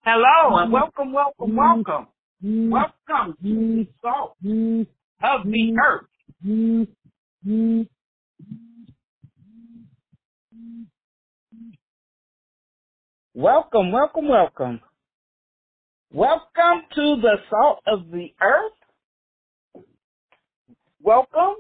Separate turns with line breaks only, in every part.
Hello and welcome. Welcome to the salt of the earth. Welcome. Welcome to the salt of the earth. Welcome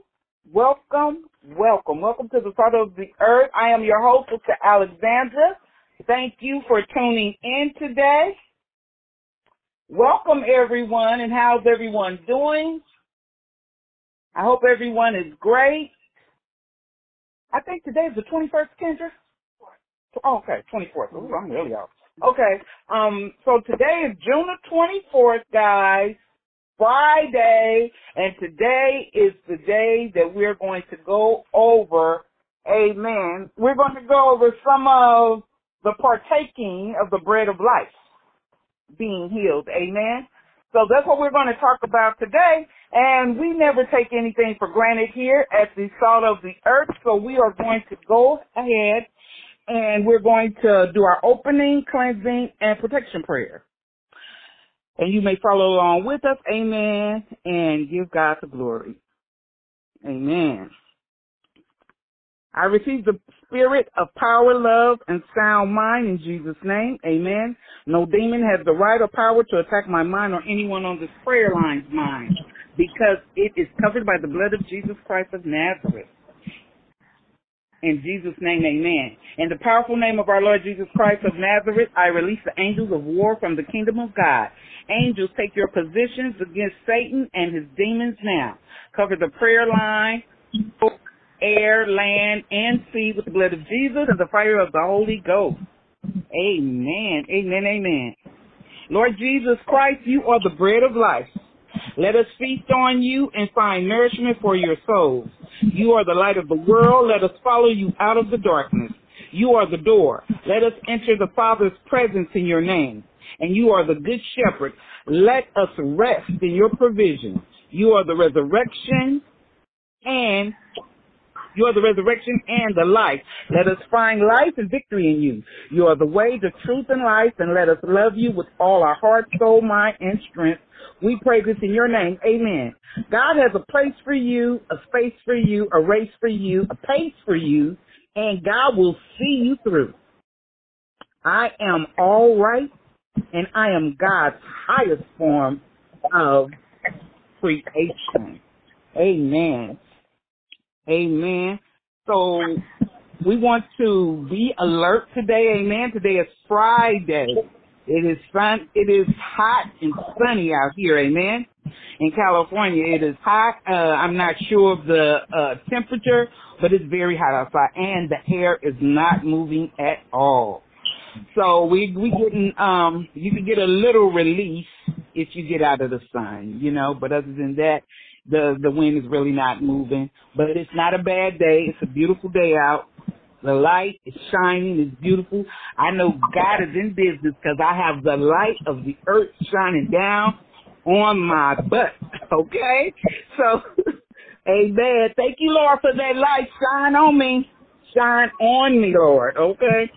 to the salt of the earth. I am your host, Sister Alexandra. Thank you for tuning in today. Welcome, everyone, and how's everyone doing? I hope everyone is great. I think today's the 21st, Kendra? Oh, okay, 24th. Ooh, I'm really off. Okay, so today is June the 24th, guys, Friday, and today is the day that we're going to go over, amen, we're going to go over some of the partaking of the bread of life, being healed, amen. So that's what we're going to talk about today, and we never take anything for granted here at the Salt of the Earth, so we are going to go ahead and we're going to do our opening, cleansing, and protection prayer. And you may follow along with us, amen, and give God the glory. Amen. I receive the spirit of power, love, and sound mind in Jesus' name. Amen. No demon has the right or power to attack my mind or anyone on this prayer line's mind because it is covered by the blood of Jesus Christ of Nazareth. In Jesus' name, amen. In the powerful name of our Lord Jesus Christ of Nazareth, I release the angels of war from the kingdom of God. Angels, take your positions against Satan and his demons now. Cover the prayer line, air, land, and sea with the blood of Jesus and the fire of the Holy Ghost. Amen, amen, amen. Lord Jesus Christ, you are the bread of life. Let us feast on you and find nourishment for your souls. You are the light of the world. Let us follow you out of the darkness. You are the door. Let us enter the Father's presence in your name. And you are the good shepherd. Let us rest in your provision. You are the resurrection and the life. Let us find life and victory in you. You are the way, the truth, and life, and let us love you with all our heart, soul, mind, and strength. We pray this in your name. Amen. God has a place for you, a space for you, a race for you, a pace for you, and God will see you through. I am all right, and I am God's highest form of creation. Amen. Amen. So we want to be alert today. Amen. Today is Friday. It is fun. It is hot and sunny out here. Amen. In California, it is hot. I'm not sure of the temperature, but it's very hot outside, and the air is not moving at all. So we getting you can get a little relief if you get out of the sun, but other than that, the wind is really not moving. But it's not a bad day. It's a beautiful day out. The light is shining. It's beautiful. I know God is in business because I have the light of the earth shining down on my butt. Okay? So, amen. Thank you, Lord, for that light. Shine on me. Shine on me, Lord. Okay?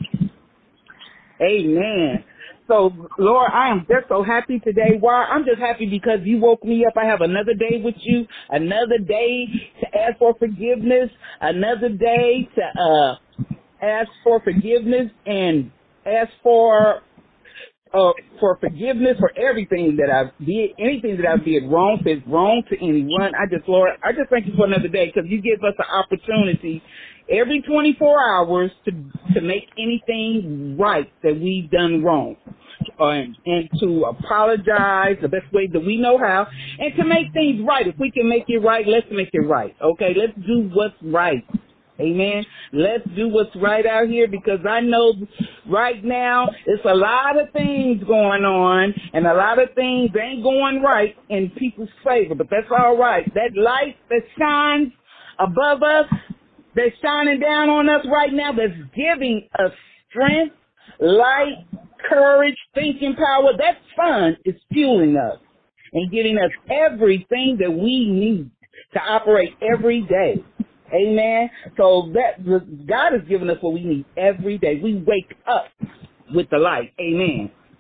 Amen. So, Lord, I am just so happy today. Why? I'm just happy because you woke me up. I have another day with you, another day to ask for forgiveness, another day to ask for forgiveness and ask for forgiveness for everything that I did, anything that I did wrong, if it's wrong to anyone. Lord, I just thank you for another day because you give us an opportunity every 24 hours to make anything right that we've done wrong. And to apologize the best way that we know how, and to make things right. If we can make it right, let's make it right. Okay, let's do what's right. Amen. Let's do what's right out here because I know right now it's a lot of things going on and a lot of things ain't going right in people's favor, but that's all right. That light that shines above us, that's shining down on us right now, that's giving us strength, light, courage, thinking power, that sun is fueling us and giving us everything that we need to operate every day. Amen. So that God has given us what we need every day. We wake up with the light. Amen.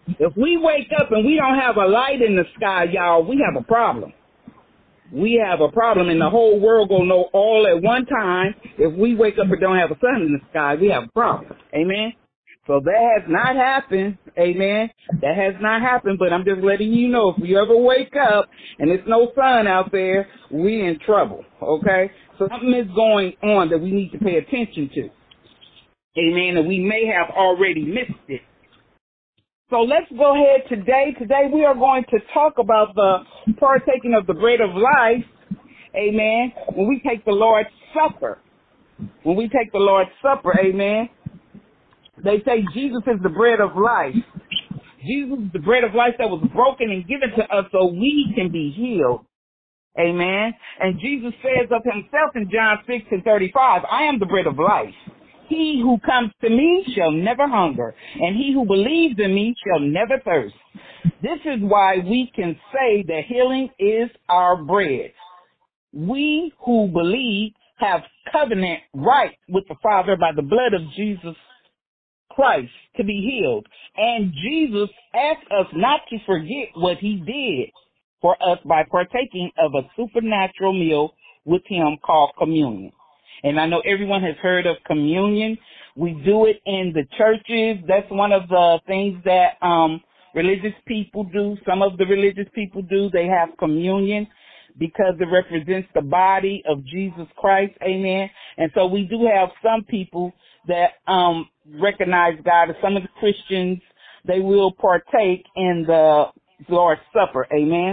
If we wake up and we don't have a light in the sky, y'all, we have a problem. We have a problem, and the whole world gonna know all at one time. If we wake up and don't have a sun in the sky, we have a problem. Amen? So that has not happened. Amen? That has not happened, but I'm just letting you know, if you ever wake up and there's no sun out there, we in trouble, okay? So something is going on that we need to pay attention to. Amen? And we may have already missed it. So let's go ahead today. Today we are going to talk about the partaking of the bread of life. Amen. When we take the Lord's Supper. When we take the Lord's Supper, amen, they say Jesus is the bread of life. Jesus is the bread of life that was broken and given to us so we can be healed. Amen. And Jesus says of himself in John 6:35, I am the bread of life. He who comes to me shall never hunger, and he who believes in me shall never thirst. This is why we can say that healing is our bread. We who believe have covenant right with the Father by the blood of Jesus Christ to be healed. And Jesus asked us not to forget what he did for us by partaking of a supernatural meal with him called communion. And I know everyone has heard of communion. We do it in the churches. That's one of the things that religious people do. Some of the religious people do. They have communion because it represents the body of Jesus Christ. Amen. And so we do have some people that recognize God. Some of the Christians, they will partake in the Lord's Supper. Amen.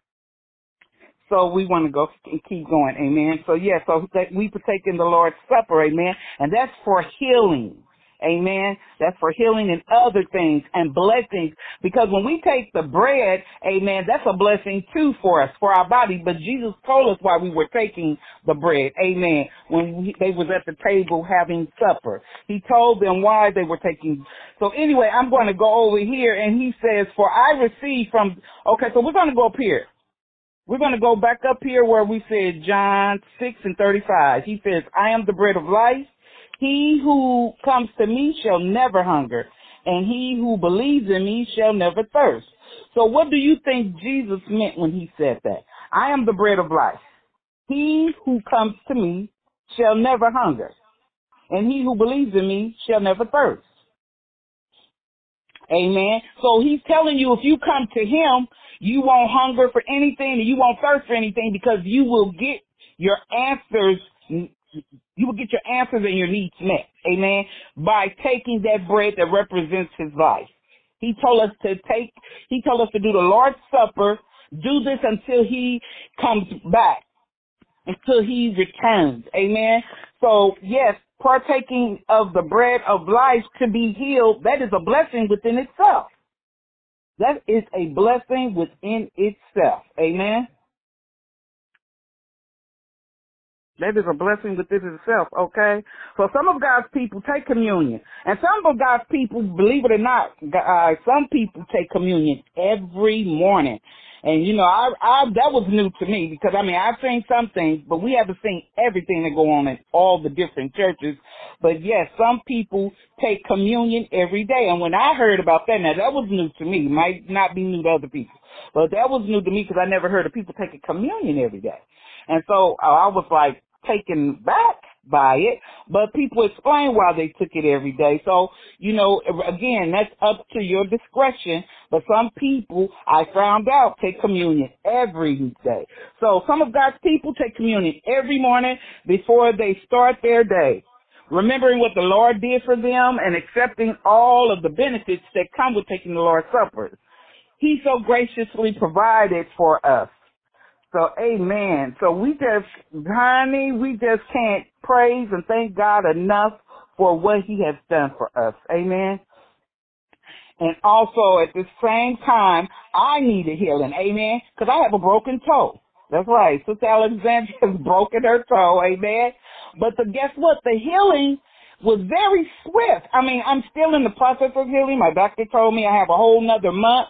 So we want to go and keep going, amen. So so we partake in the Lord's Supper, amen, and that's for healing, amen. That's for healing and other things and blessings, because when we take the bread, amen, that's a blessing too for us, for our body. But Jesus told us why we were taking the bread, amen, when they was at the table having supper. He told them why they were taking. So anyway, I'm going to go over here, and he says, for I received from, okay, so we're going to go up here. We're going to go back up here where we said John 6:35. He says, I am the bread of life. He who comes to me shall never hunger, and he who believes in me shall never thirst. So what do you think Jesus meant when he said that? I am the bread of life. He who comes to me shall never hunger, and he who believes in me shall never thirst. Amen. So he's telling you, if you come to him, you won't hunger for anything and you won't thirst for anything, because you will get your answers. You will get your answers and your needs met. Amen. By taking that bread that represents his life. He told us to do the Lord's Supper, do this until he comes back, until he returns. Amen. So yes, partaking of the bread of life to be healed, that is a blessing within itself. That is a blessing within itself. Amen. That is a blessing within itself, okay? So some of God's people take communion. And some of God's people, believe it or not, some people take communion every morning. And, you know, that was new to me, because, I've seen some things, but we haven't seen everything that go on in all the different churches. But, yes, some people take communion every day. And when I heard about that, now, that was new to me. Might not be new to other people. But that was new to me, because I never heard of people taking communion every day. And so I was, like, taken back by it, but people explain why they took it every day. So, you know, again, that's up to your discretion. But some people, I found out, take communion every day. So some of God's people take communion every morning before they start their day, remembering what the Lord did for them and accepting all of the benefits that come with taking the Lord's Supper. He so graciously provided for us. So, amen. So we just can't praise and thank God enough for what he has done for us. Amen. And also at the same time, I need a healing. Amen. Because I have a broken toe. That's right. Sister Alexandra has broken her toe. Amen. But guess what? The healing was very swift. I'm still in the process of healing. My doctor told me I have a whole nother month.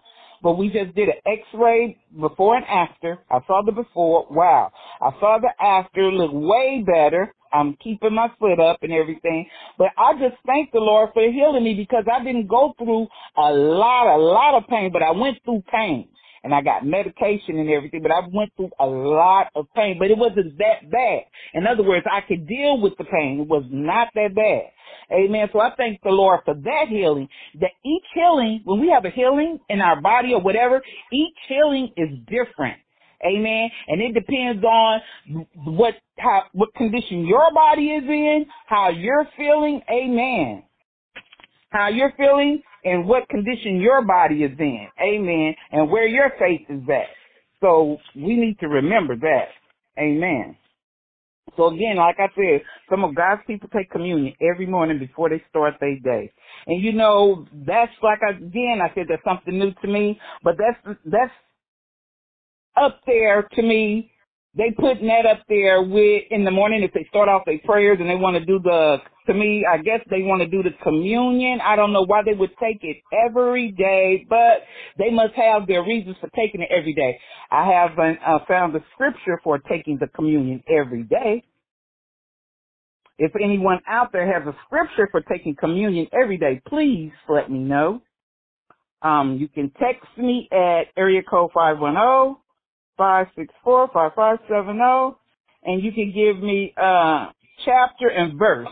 but we just did an x-ray before and after. I saw the before. Wow. I saw the after. Look way better. I'm keeping my foot up and everything. But I just thank the Lord for healing me because I didn't go through a lot of pain, but I went through pain. And I got medication and everything, but I went through a lot of pain, but it wasn't that bad. In other words, I could deal with the pain. It was not that bad. Amen. So I thank the Lord for that healing. That each healing, when we have a healing in our body or whatever, each healing is different. Amen. And it depends on what condition your body is in, how you're feeling. Amen. How you're feeling and what condition your body is in. Amen. And where your faith is at. So we need to remember that. Amen. So again, like I said, some of God's people take communion every morning before they start their day. And you know, that's like, again, I said that's something new to me, but that's up there to me. They putting that up there with in the morning if they start off their prayers and they want to do to me, I guess they want to do the communion. I don't know why they would take it every day, but they must have their reasons for taking it every day. I haven't found the scripture for taking the communion every day. If anyone out there has a scripture for taking communion every day, please let me know. You can text me at area code 510-564-5570, and you can give me chapter and verse.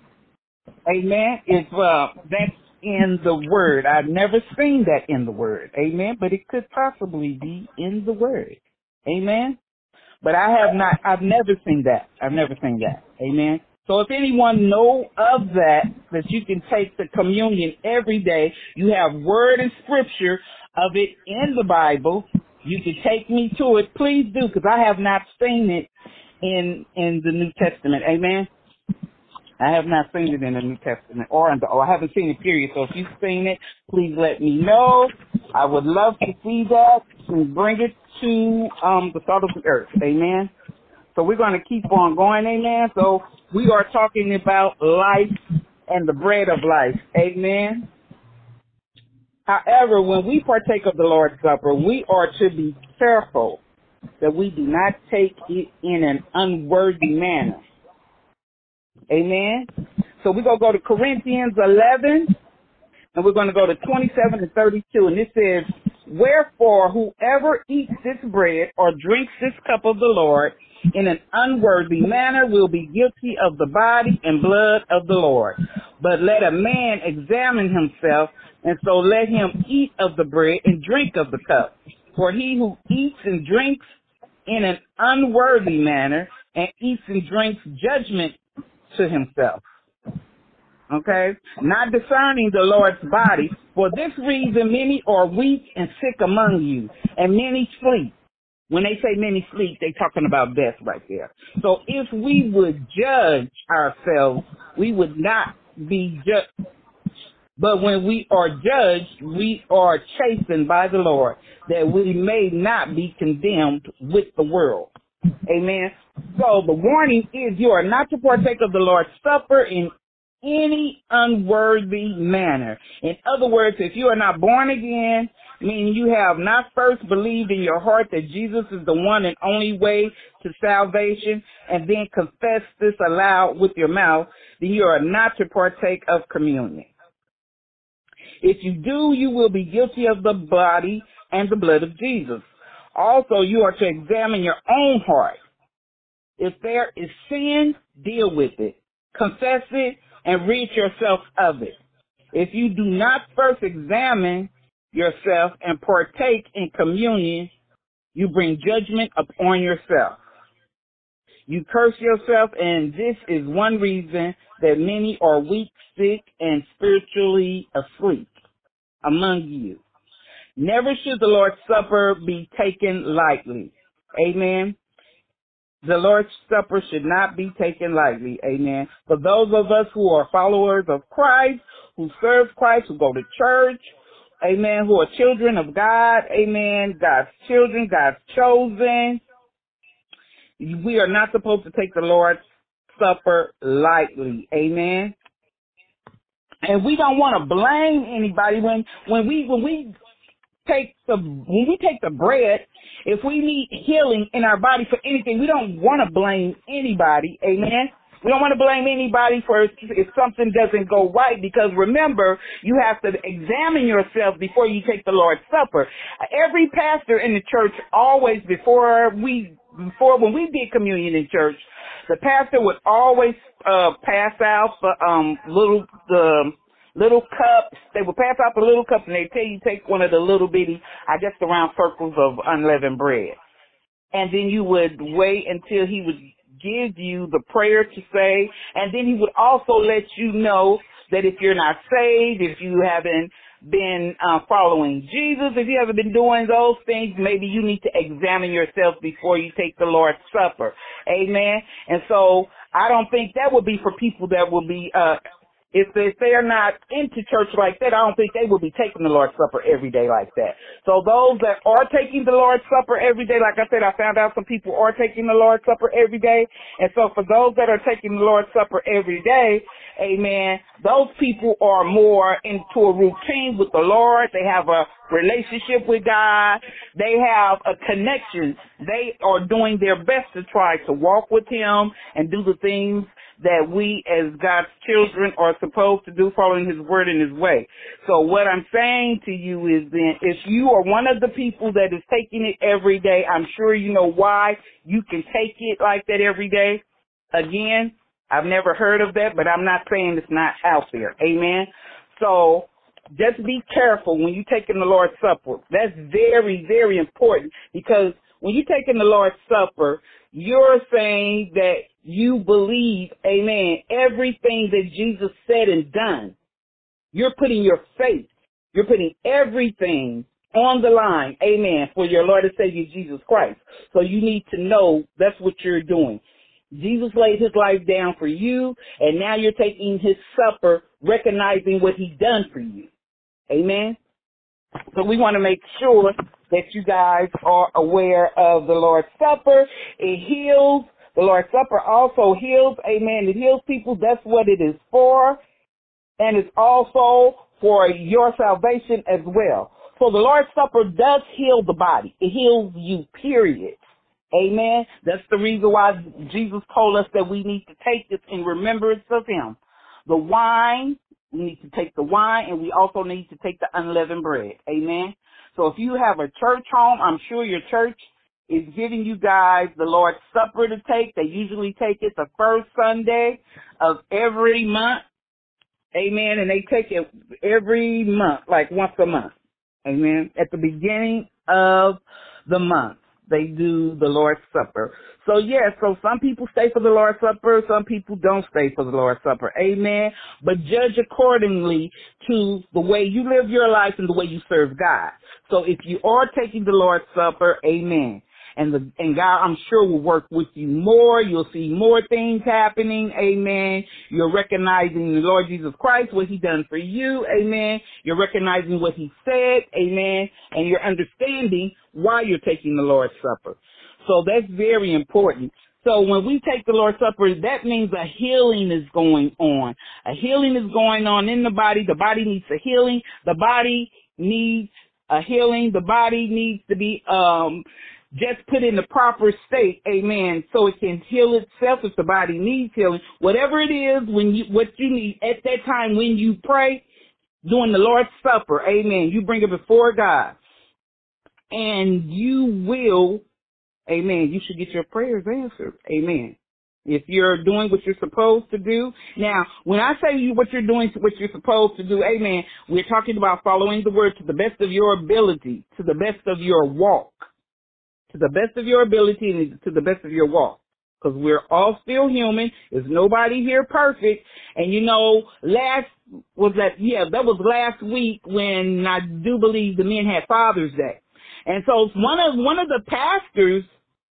Amen. If that's in the Word. I've never seen that in the Word. Amen. But it could possibly be in the Word. Amen. But I've never seen that. I've never seen that. Amen. So if anyone know of that you can take the communion every day, you have word and scripture of it in the Bible, you can take me to it. Please do, because I have not seen it in the New Testament. Amen. I have not seen it in the New Testament or I haven't seen it, period. So if you've seen it, please let me know. I would love to see that and bring it to the salt of the earth. Amen. So we're going to keep on going. Amen. So we are talking about life and the bread of life. Amen. However, when we partake of the Lord's Supper, we are to be careful that we do not take it in an unworthy manner. Amen. So we're going to go to Corinthians 11, and we're going to go to 27 and 32. And it says, wherefore, whoever eats this bread or drinks this cup of the Lord in an unworthy manner will be guilty of the body and blood of the Lord. But let a man examine himself, and so let him eat of the bread and drink of the cup. For he who eats and drinks in an unworthy manner and eats and drinks judgment to himself. Okay? Not discerning the Lord's body. For this reason many are weak and sick among you, and many sleep. When they say many sleep, they're talking about death right there. So if we would judge ourselves, we would not be judged. But when we are judged, we are chastened by the Lord, that we may not be condemned with the world. Amen. So the warning is you are not to partake of the Lord's Supper in any unworthy manner. In other words, if you are not born again, meaning you have not first believed in your heart that Jesus is the one and only way to salvation, and then confess this aloud with your mouth, then you are not to partake of communion. If you do, you will be guilty of the body and the blood of Jesus. Also, you are to examine your own heart. If there is sin, deal with it. Confess it and rid yourself of it. If you do not first examine yourself and partake in communion, you bring judgment upon yourself. You curse yourself, and this is one reason that many are weak, sick, and spiritually asleep among you. Never should the Lord's Supper be taken lightly. Amen. The Lord's Supper should not be taken lightly. Amen. For those of us who are followers of Christ, who serve Christ, who go to church, amen, who are children of God, amen, God's children, God's chosen, we are not supposed to take the Lord's Supper lightly. Amen. And we don't want to blame anybody when we take the bread, if we need healing in our body for anything, we don't want to blame anybody. Amen. We don't want to blame anybody for if something doesn't go right, because remember, you have to examine yourself before you take the Lord's Supper. Every pastor in the church always, when we did communion in church, the pastor would always pass out the little cups. They would pass out the little cups, and they tell you take one of the little bitty, I guess, the round circles of unleavened bread. And then you would wait until he would give you the prayer to say, and then he would also let you know that if you're not saved, if you haven't been following Jesus, if you haven't been doing those things, maybe you need to examine yourself before you take the Lord's Supper. Amen. And so I don't think that would be for people that will be if they're not into church like that, I don't think they will be taking the Lord's Supper every day like that. So those that are taking the Lord's Supper every day, like I said, I found out some people are taking the Lord's Supper every day. And so for those that are taking the Lord's Supper every day, amen, those people are more into a routine with the Lord. They have a relationship with God. They have a connection. They are doing their best to try to walk with Him and do the things that we as God's children are supposed to do, following His word and His way. So what I'm saying to you is then, if you are one of the people that is taking it every day, I'm sure you know why you can take it like that every day. Again, I've never heard of that, but I'm not saying it's not out there. Amen. So just be careful when you're taking the Lord's Supper. That's very, very important, because when you're taking the Lord's Supper, you're saying that you believe, amen, everything that Jesus said and done. You're putting your faith, you're putting everything on the line, amen, for your Lord and Savior Jesus Christ. So you need to know that's what you're doing. Jesus laid His life down for you, and now you're taking His supper, recognizing what He done for you. Amen. So we want to make sure that you guys are aware of the Lord's Supper. It heals. The Lord's Supper also heals. Amen. It heals people. That's what it is for. And it's also for your salvation as well. So the Lord's Supper does heal the body. It heals you, period. Amen. That's the reason why Jesus told us that we need to take this in remembrance of Him. The wine, we need to take the wine, and we also need to take the unleavened bread. Amen. So if you have a church home, I'm sure your church is giving you guys the Lord's Supper to take. They usually take it the first Sunday of every month. Amen. And they take it every month, like once a month. Amen. At the beginning of the month, they do the Lord's Supper. So, yeah, so some people stay for the Lord's Supper. Some people don't stay for the Lord's Supper. Amen. But judge accordingly to the way you live your life and the way you serve God. So if you are taking the Lord's Supper, amen. And God, I'm sure, will work with you more. You'll see more things happening. Amen. You're recognizing the Lord Jesus Christ, what He done for you. Amen. You're recognizing what He said. Amen. And you're understanding why you're taking the Lord's Supper. So that's very important. So when we take the Lord's Supper, that means a healing is going on. A healing is going on in the body. The body needs a healing. The body needs a healing. The body needs to be just put in the proper state, amen, so it can heal itself if the body needs healing. Whatever it is, what you need at that time when you pray, during the Lord's Supper, amen, you bring it before God. And you will, amen, you should get your prayers answered, amen. If you're doing what you're supposed to do. Now, when I say what you're doing, what you're supposed to do, amen, we're talking about following the word to the best of your ability, to the best of your walk. To the best of your ability and to the best of your walk. Because we're all still human. There's nobody here perfect. And that was last week when I do believe the men had Father's Day. And so one of the pastors,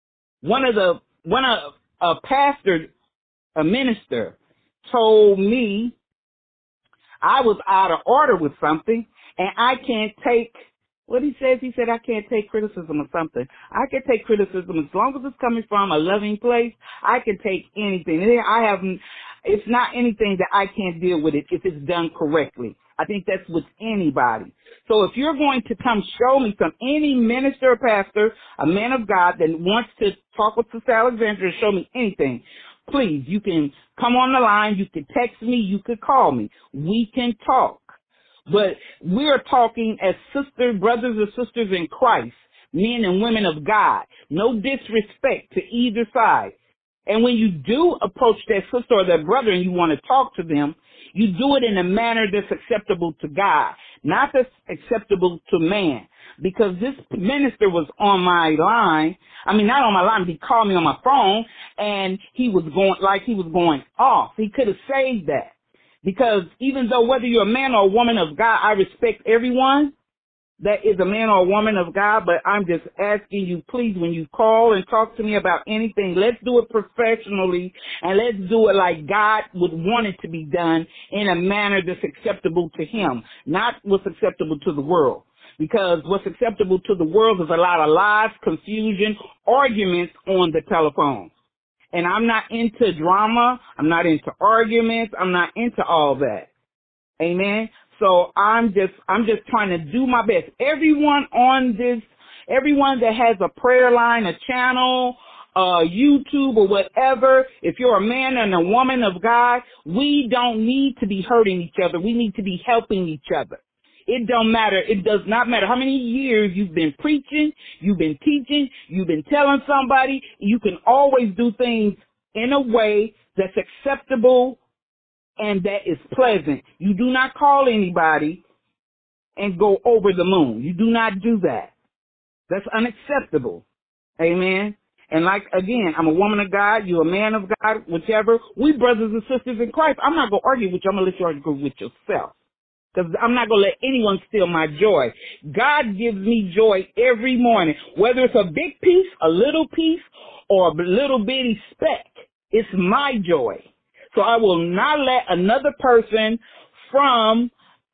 a minister told me I was out of order with something, and I can't take what he says. He said, I can't take criticism of something. I can take criticism as long as it's coming from a loving place. I can take anything. It's not anything that I can't deal with it if it's done correctly. I think that's with anybody. So if you're going to come show me from any minister or pastor, a man of God that wants to talk with Sister Alexandra, show me anything, please, you can come on the line, you can text me, you could call me. We can talk. But we're talking as sisters, brothers and sisters in Christ, men and women of God. No disrespect to either side. And when you do approach that sister or that brother and you want to talk to them, you do it in a manner that's acceptable to God, not that's acceptable to man. Because this minister was on my line, not on my line, but he called me on my phone, and he was going off. He could have saved that. Because even though whether you're a man or a woman of God, I respect everyone that is a man or a woman of God, but I'm just asking you, please, when you call and talk to me about anything, let's do it professionally, and let's do it like God would want it to be done in a manner that's acceptable to him, not what's acceptable to the world. Because what's acceptable to the world is a lot of lies, confusion, arguments on the telephone. And I'm not into drama. I'm not into arguments. I'm not into all that. Amen. So I'm just trying to do my best. Everyone that has a prayer line, a channel, YouTube or whatever, if you're a man and a woman of God, we don't need to be hurting each other. We need to be helping each other. It don't matter. It does not matter how many years you've been preaching, you've been teaching, you've been telling somebody. You can always do things in a way that's acceptable and that is pleasant. You do not call anybody and go over the moon. You do not do that. That's unacceptable. Amen. And again, I'm a woman of God, you're a man of God, whichever. We brothers and sisters in Christ. I'm not going to argue with you. I'm going to let you argue with yourself. Because I'm not going to let anyone steal my joy. God gives me joy every morning. Whether it's a big piece, a little piece, or a little bitty speck, it's my joy. So I will not let another person from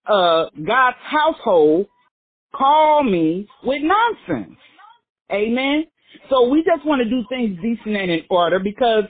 God's household call me with nonsense. Amen? So we just want to do things decent and in order, because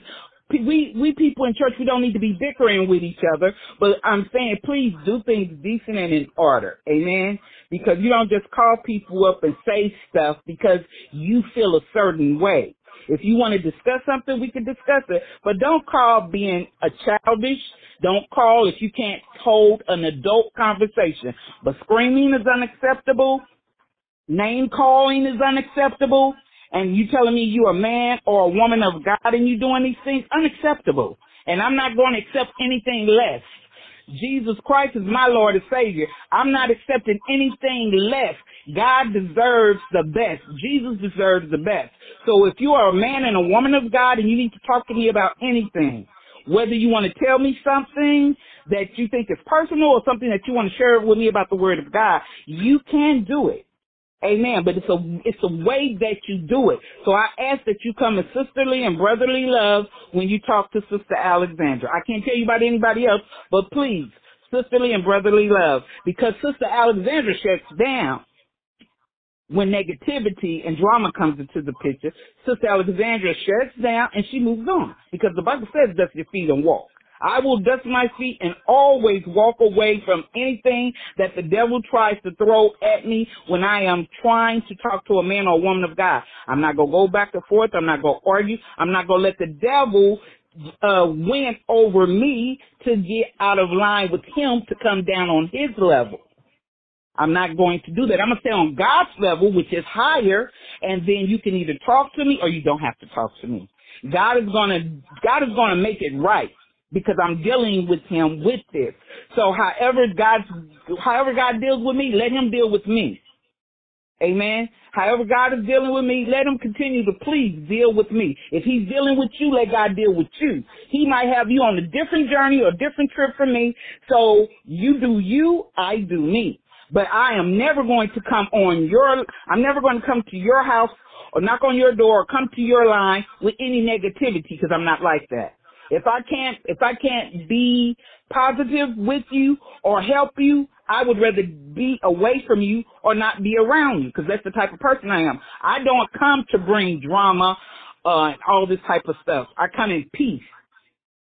we people in church, we don't need to be bickering with each other, but I'm saying please do things decent and in order. Amen? Because you don't just call people up and say stuff because you feel a certain way. If you want to discuss something, we can discuss it, but don't call being a childish. Don't call if you can't hold an adult conversation. But screaming is unacceptable. Name calling is unacceptable. And you telling me you're a man or a woman of God and you doing these things, unacceptable. And I'm not going to accept anything less. Jesus Christ is my Lord and Savior. I'm not accepting anything less. God deserves the best. Jesus deserves the best. So if you are a man and a woman of God and you need to talk to me about anything, whether you want to tell me something that you think is personal or something that you want to share with me about the Word of God, you can do it. Amen. But it's a way that you do it. So I ask that you come in sisterly and brotherly love when you talk to Sister Alexandra. I can't tell you about anybody else, but please, sisterly and brotherly love. Because Sister Alexandra shuts down when negativity and drama comes into the picture. Sister Alexandra shuts down and she moves on. Because the Bible says, dust your feet and walk. I will dust my feet and always walk away from anything that the devil tries to throw at me when I am trying to talk to a man or a woman of God. I'm not going to go back and forth. I'm not going to argue. I'm not going to let the devil win over me to get out of line with him to come down on his level. I'm not going to do that. I'm going to stay on God's level, which is higher, and then you can either talk to me or you don't have to talk to me. God is going to make it right, because I'm dealing with him with this. So however God deals with me, let him deal with me. Amen. However God is dealing with me, let him continue to please deal with me. If he's dealing with you, let God deal with you. He might have you on a different journey or a different trip from me. So you do you, I do me. But I am never going to I'm never going to come to your house or knock on your door or come to your line with any negativity, because I'm not like that. If I can't be positive with you or help you, I would rather be away from you or not be around you, because that's the type of person I am. I don't come to bring drama and all this type of stuff. I come in peace.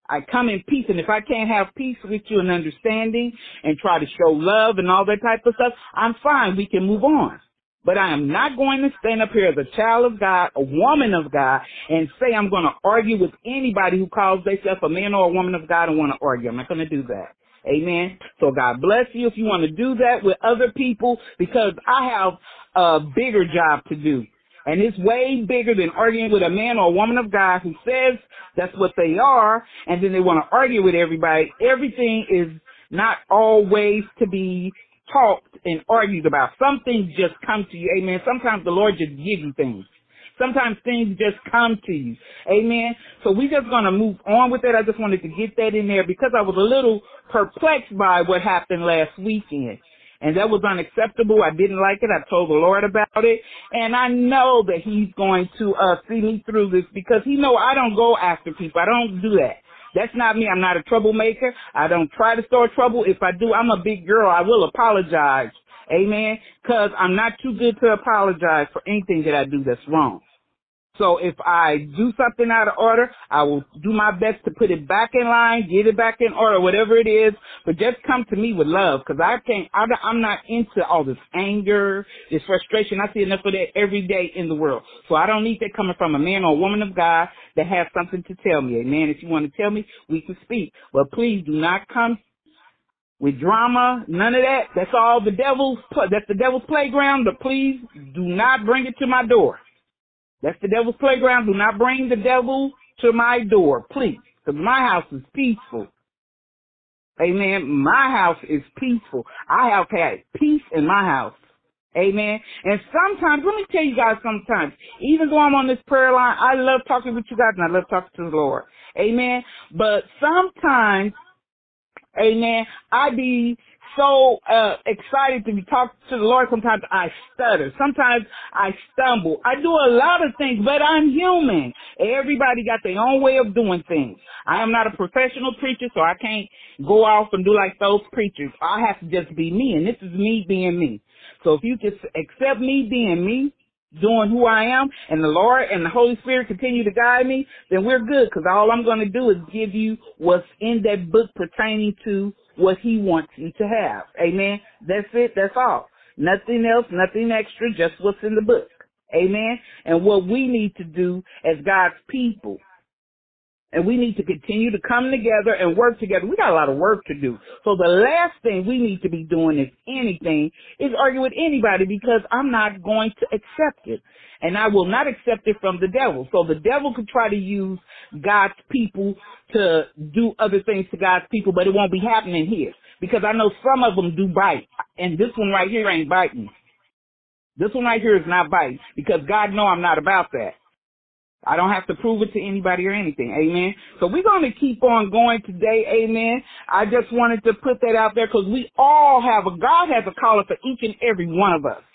I come in peace, and if I can't have peace with you and understanding and try to show love and all that type of stuff, I'm fine. We can move on. But I am not going to stand up here as a child of God, a woman of God, and say I'm going to argue with anybody who calls themselves a man or a woman of God and want to argue. I'm not going to do that. Amen. So God bless you if you want to do that with other people, because I have a bigger job to do. And it's way bigger than arguing with a man or a woman of God who says that's what they are, and then they want to argue with everybody. Everything is not always to be talked and argued about. Some things just come to you. Amen. Sometimes the Lord just gives you things. Sometimes things just come to you. Amen. So we just going to move on with that. I just wanted to get that in there because I was a little perplexed by what happened last weekend. And that was unacceptable. I didn't like it. I told the Lord about it. And I know that he's going to see me through this because he know I don't go after people. I don't do that. That's not me. I'm not a troublemaker. I don't try to start trouble. If I do, I'm a big girl. I will apologize. Amen. Because I'm not too good to apologize for anything that I do that's wrong. So if I do something out of order, I will do my best to put it back in line, get it back in order, whatever it is. But just come to me with love, because I'm not into all this anger, this frustration. I see enough of that every day in the world. So I don't need that coming from a man or a woman of God that has something to tell me. Amen. If you want to tell me, we can speak. But please do not come with drama, none of that. That's all the that's the devil's playground. But please do not bring it to my door. That's the devil's playground. Do not bring the devil to my door, please, because my house is peaceful. Amen. My house is peaceful. I have had peace in my house. Amen. And sometimes, let me tell you guys, sometimes, even though I'm on this prayer line, I love talking with you guys and I love talking to the Lord. Amen. But sometimes, amen, I be so excited to be talking to the Lord. Sometimes I stutter. Sometimes I stumble. I do a lot of things, but I'm human. Everybody got their own way of doing things. I am not a professional preacher, so I can't go off and do like those preachers. I have to just be me, and this is me being me. So if you just accept me being me, doing who I am, and the Lord and the Holy Spirit continue to guide me, then we're good, because all I'm going to do is give you what's in that book pertaining to what he wants you to have. Amen. That's it. That's all. Nothing else, nothing extra, just what's in the book. Amen. And what we need to do as God's people, and we need to continue to come together and work together. We got a lot of work to do. So the last thing we need to be doing, if anything, is argue with anybody, because I'm not going to accept it. And I will not accept it from the devil. So the devil could try to use God's people to do other things to God's people, but it won't be happening here. Because I know some of them do bite. And this one right here ain't biting. This one right here is not biting. Because God knows I'm not about that. I don't have to prove it to anybody or anything. Amen. So we're going to keep on going today. Amen. I just wanted to put that out there because we all God has a caller for each and every one of us.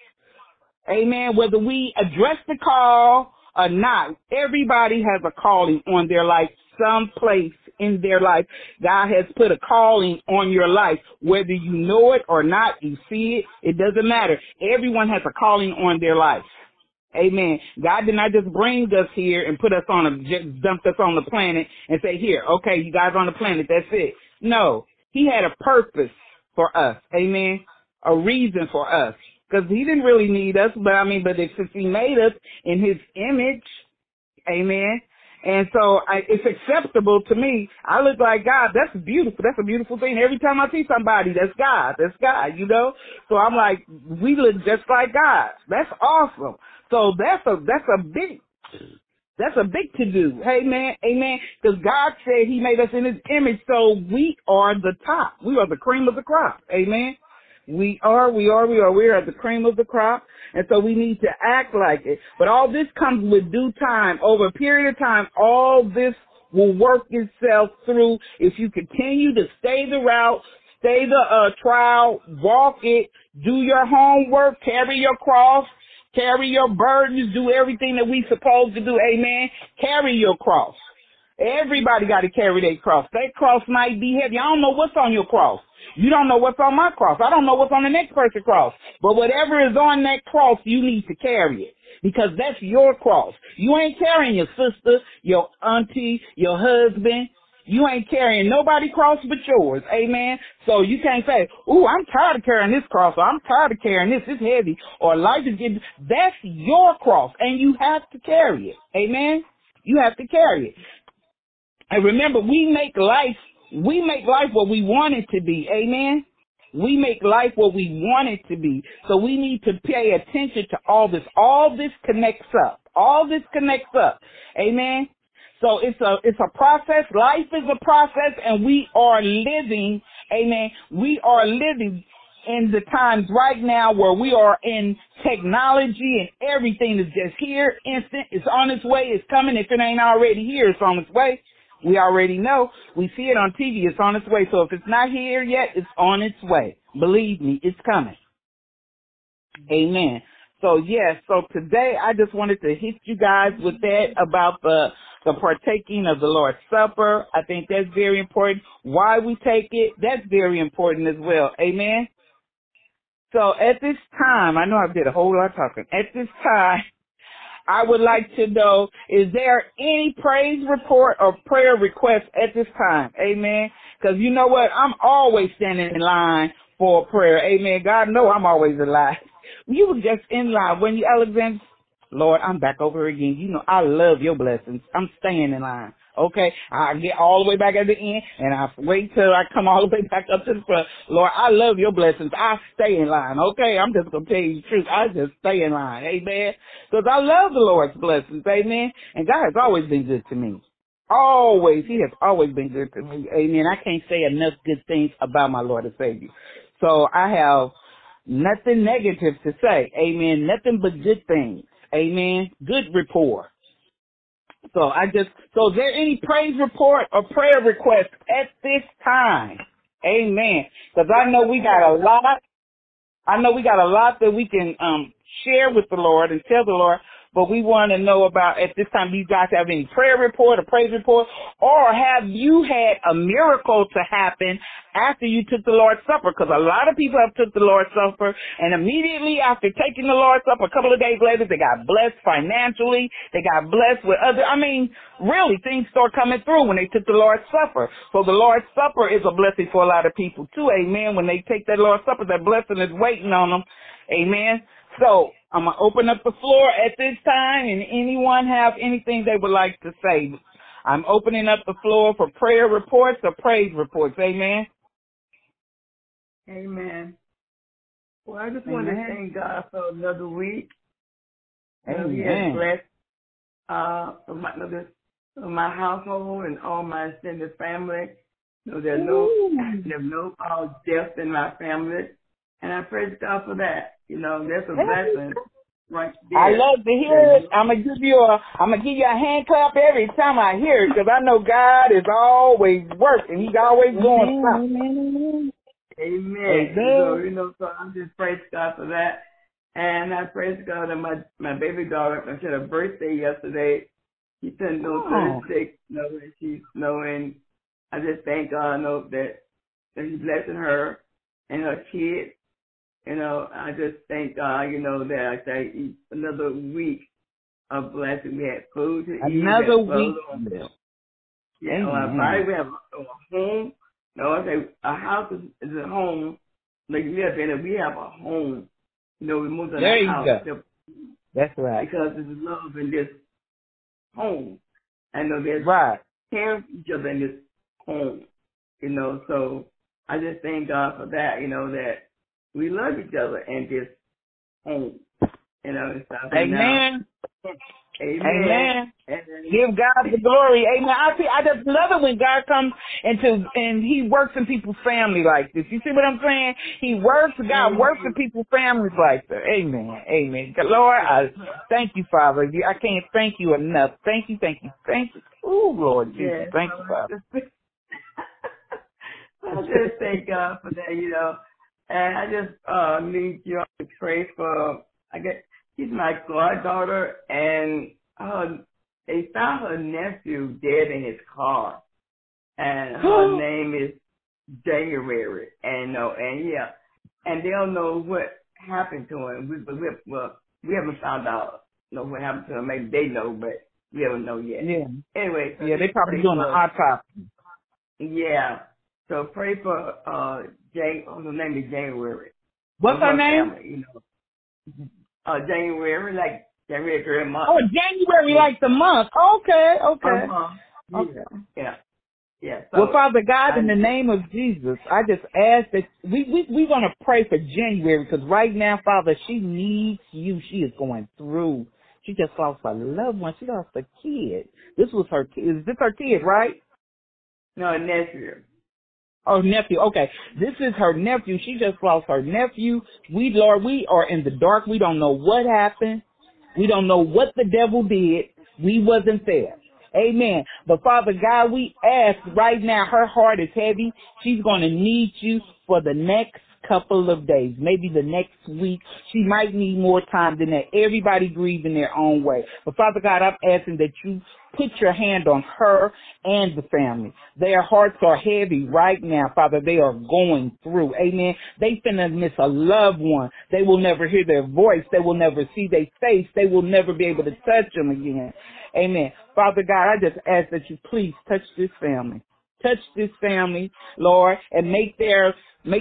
Amen. Whether we address the call or not, everybody has a calling on their life, someplace in their life. God has put a calling on your life. Whether you know it or not, you see it, it doesn't matter. Everyone has a calling on their life. Amen. God did not just bring us here and just dumped us on the planet and say, here, okay, you guys on the planet, that's it. No, he had a purpose for us. Amen. A reason for us. Because he didn't really need us, but since he made us in his image, amen. And so it's acceptable to me. I look like God. That's beautiful. That's a beautiful thing. Every time I see somebody, that's God. That's God, you know. So I'm like, we look just like God. That's awesome. So that's a big to do. Amen. Amen. Because God said he made us in his image. So we are the top. We are the cream of the crop. Amen. We are at the cream of the crop, and so we need to act like it. But all this comes with due time. Over a period of time, all this will work itself through if you continue to stay the route, stay the trial, walk it, do your homework, carry your cross, carry your burdens, do everything that we supposed to do. Amen. Carry your cross. Everybody got to carry their cross. That cross might be heavy. I don't know what's on your cross. You don't know what's on my cross. I don't know what's on the next person's cross. But whatever is on that cross, you need to carry it. Because that's your cross. You ain't carrying your sister, your auntie, your husband, You ain't carrying nobody cross but yours. Amen. So you can't say, ooh, I'm tired of carrying this cross, or I'm tired of carrying this. It's heavy, or life is getting, that's your cross, and you have to carry it. Amen. You have to carry it. And remember, we make life what we want it to be. Amen. We make life what we want it to be. So we need to pay attention to all this. All this connects up. All this connects up. Amen. So it's a process. Life is a process, and we are living. Amen. We are living in the times right now where we are in technology, and everything is just here, instant. It's on its way. It's coming. If it ain't already here, it's on its way. We already know. We see it on TV. It's on its way. So if it's not here yet, it's on its way. Believe me, it's coming. Amen. So yes, so today I just wanted to hit you guys with that about the partaking of the Lord's Supper. I think that's very important. Why we take it, that's very important as well. Amen. So at this time, I know I did a whole lot of talking. At this time, I would like to know, is there any praise report or prayer request at this time? Amen. Because you know what? I'm always standing in line for prayer. Amen. God know I'm always alive. You were just in line when you, Alexander. Lord, I'm back over again. You know, I love your blessings. I'm staying in line. Okay? I get all the way back at the end, and I wait till I come all the way back up to the front. Lord, I love your blessings. I stay in line. Okay? I'm just going to tell you the truth. I just stay in line. Amen? Because I love the Lord's blessings. Amen? And God has always been good to me. Always. He has always been good to me. Amen? I can't say enough good things about my Lord and Savior. So I have nothing negative to say. Amen? Nothing but good things. Amen. Good rapport. So is there any praise report or prayer request at this time? Amen. Because I know we got a lot. I know we got a lot that we can share with the Lord and tell the Lord, but we want to know about at this time, do you guys have any prayer report or praise report, or have you had a miracle to happen after you took the Lord's Supper? Because a lot of people have took the Lord's Supper, and immediately after taking the Lord's Supper, a couple of days later, they got blessed financially. They got blessed with really, things start coming through when they took the Lord's Supper. So the Lord's Supper is a blessing for a lot of people too. Amen. When they take that Lord's Supper, that blessing is waiting on them. Amen. So I'm going to open up the floor at this time, and anyone have anything they would like to say. I'm opening up the floor for prayer reports or praise reports. Amen.
Amen. Well, I just want to thank God for another week. He has blessed my household and all my extended family. There's no death in my family. And I praise God for that. That's a blessing right there.
I love to hear it. I'm gonna give you a hand clap every time I hear it, because I know God is always working. He's always doing something.
Amen. So I'm just praise God for that. And I praise God that my baby daughter, she had a birthday yesterday. She turned 36, and she's knowing. I just thank God that He's blessing her and her kids. I just thank God, that I say another week of blessing. We had food to eat.
Another week.
Yeah, we have a home. No, I say a house is a home. Like we have a home. We moved to that house.
Go. That's right.
Because there's love in this home. I know there's caring for each other in this home. So I just thank God for that, that we love each other in this home. And stuff.
Amen.
Amen.
Give God the glory. Amen. I just love it when God comes and He works in people's family like this. You see what I'm saying? God works in people's families like that. Amen. Amen. Lord, I thank you, Father. I can't thank you enough. Thank you. Oh, Lord Jesus. Thank you, Father.
I just thank God for that, And I just need you to pray for, she's my goddaughter, and they found her nephew dead in his car, and her name is January, and they don't know what happened to him. We haven't found out, what happened to him. Maybe they know, but we haven't know yet.
Yeah.
Anyway,
they probably doing an autopsy.
Yeah. So pray for her name is January.
What's her name?
Family, you know. January, like January girl month.
Oh, January, like the month. Okay.
Yeah. Yeah. So,
well, Father God, in the name of Jesus, I just ask that we're going to pray for January, because right now, Father, she needs you. She is going through. She just lost a loved one. She lost a kid. This was her kid. Is this her kid, right?
No, nephew.
Oh, nephew. Okay. This is her nephew. She just lost her nephew. Lord, we are in the dark. We don't know what happened. We don't know what the devil did. We wasn't there. Amen. But Father God, we ask right now, her heart is heavy. She's going to need you for the next couple of days, maybe the next week. She might need more time than that. Everybody grieves in their own way. But Father God, I'm asking that you put your hand on her and the family. Their hearts are heavy right now, Father. They are going through. Amen. They finna miss a loved one. They will never hear their voice. They will never see their face. They will never be able to touch them again. Amen. Father God, I just ask that you please touch this family. Touch this family, Lord, and make their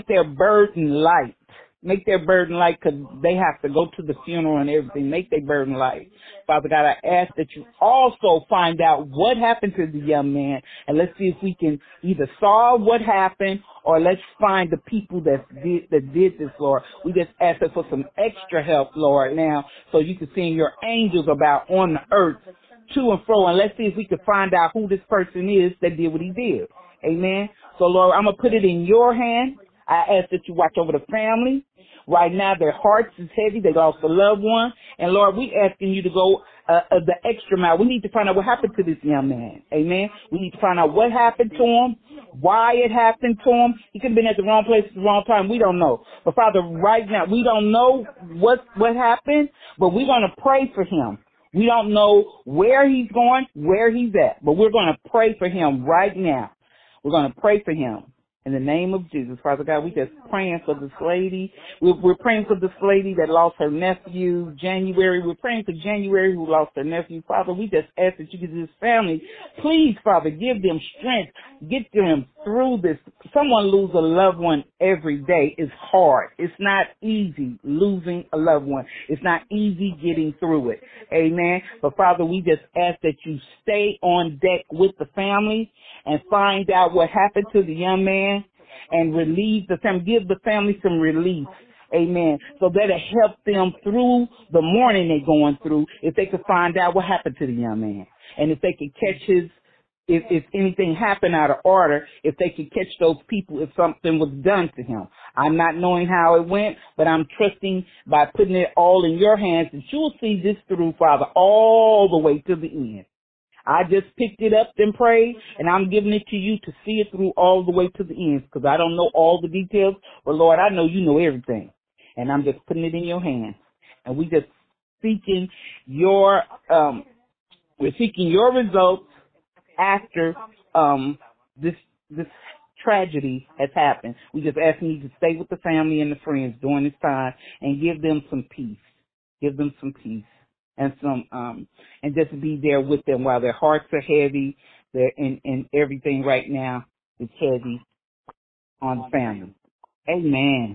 burden light. Make their burden light, because they have to go to the funeral and everything. Make their burden light. Father God, I ask that you also find out what happened to the young man, and let's see if we can either solve what happened or let's find the people that did this, Lord. We just ask for some extra help, Lord, now, so you can send your angels about on the earth to and fro, and let's see if we can find out who this person is that did what he did. Amen. So, Lord, I'm going to put it in your hand. I ask that you watch over the family. Right now, their hearts is heavy. They lost a loved one. And, Lord, we asking you to go the extra mile. We need to find out what happened to this young man. Amen. We need to find out what happened to him, why it happened to him. He could have been at the wrong place at the wrong time. We don't know. But, Father, right now, we don't know what happened, but we're going to pray for him. We don't know where he's going, where he's at, but we're going to pray for him right now. We're going to pray for him. In the name of Jesus, Father God, we just praying for this lady. We're praying for this lady that lost her nephew, January. We're praying for January who lost her nephew. Father, we just ask that you give this family, please, Father, give them strength. Get them through this. Someone lose a loved one every day is hard. It's not easy losing a loved one. It's not easy getting through it. Amen. But Father, we just ask that you stay on deck with the family and find out what happened to the young man and relieve the family, give the family some relief. Amen. So that'll help them through the mourning they're going through if they could find out what happened to the young man. And if they could catch if anything happened out of order, if they could catch those people if something was done to him. I'm not knowing how it went, but I'm trusting by putting it all in your hands that you'll see this through, Father, all the way to the end. I just picked it up and prayed, and I'm giving it to you to see it through all the way to the end, because I don't know all the details, but Lord, I know you know everything, and I'm just putting it in your hands. And we just seeking your, we're seeking your results after this tragedy has happened. We just asking you to stay with the family and the friends during this time and give them some peace. Give them some peace. And and just be there with them while their hearts are heavy, and everything right now is heavy on the family. Amen.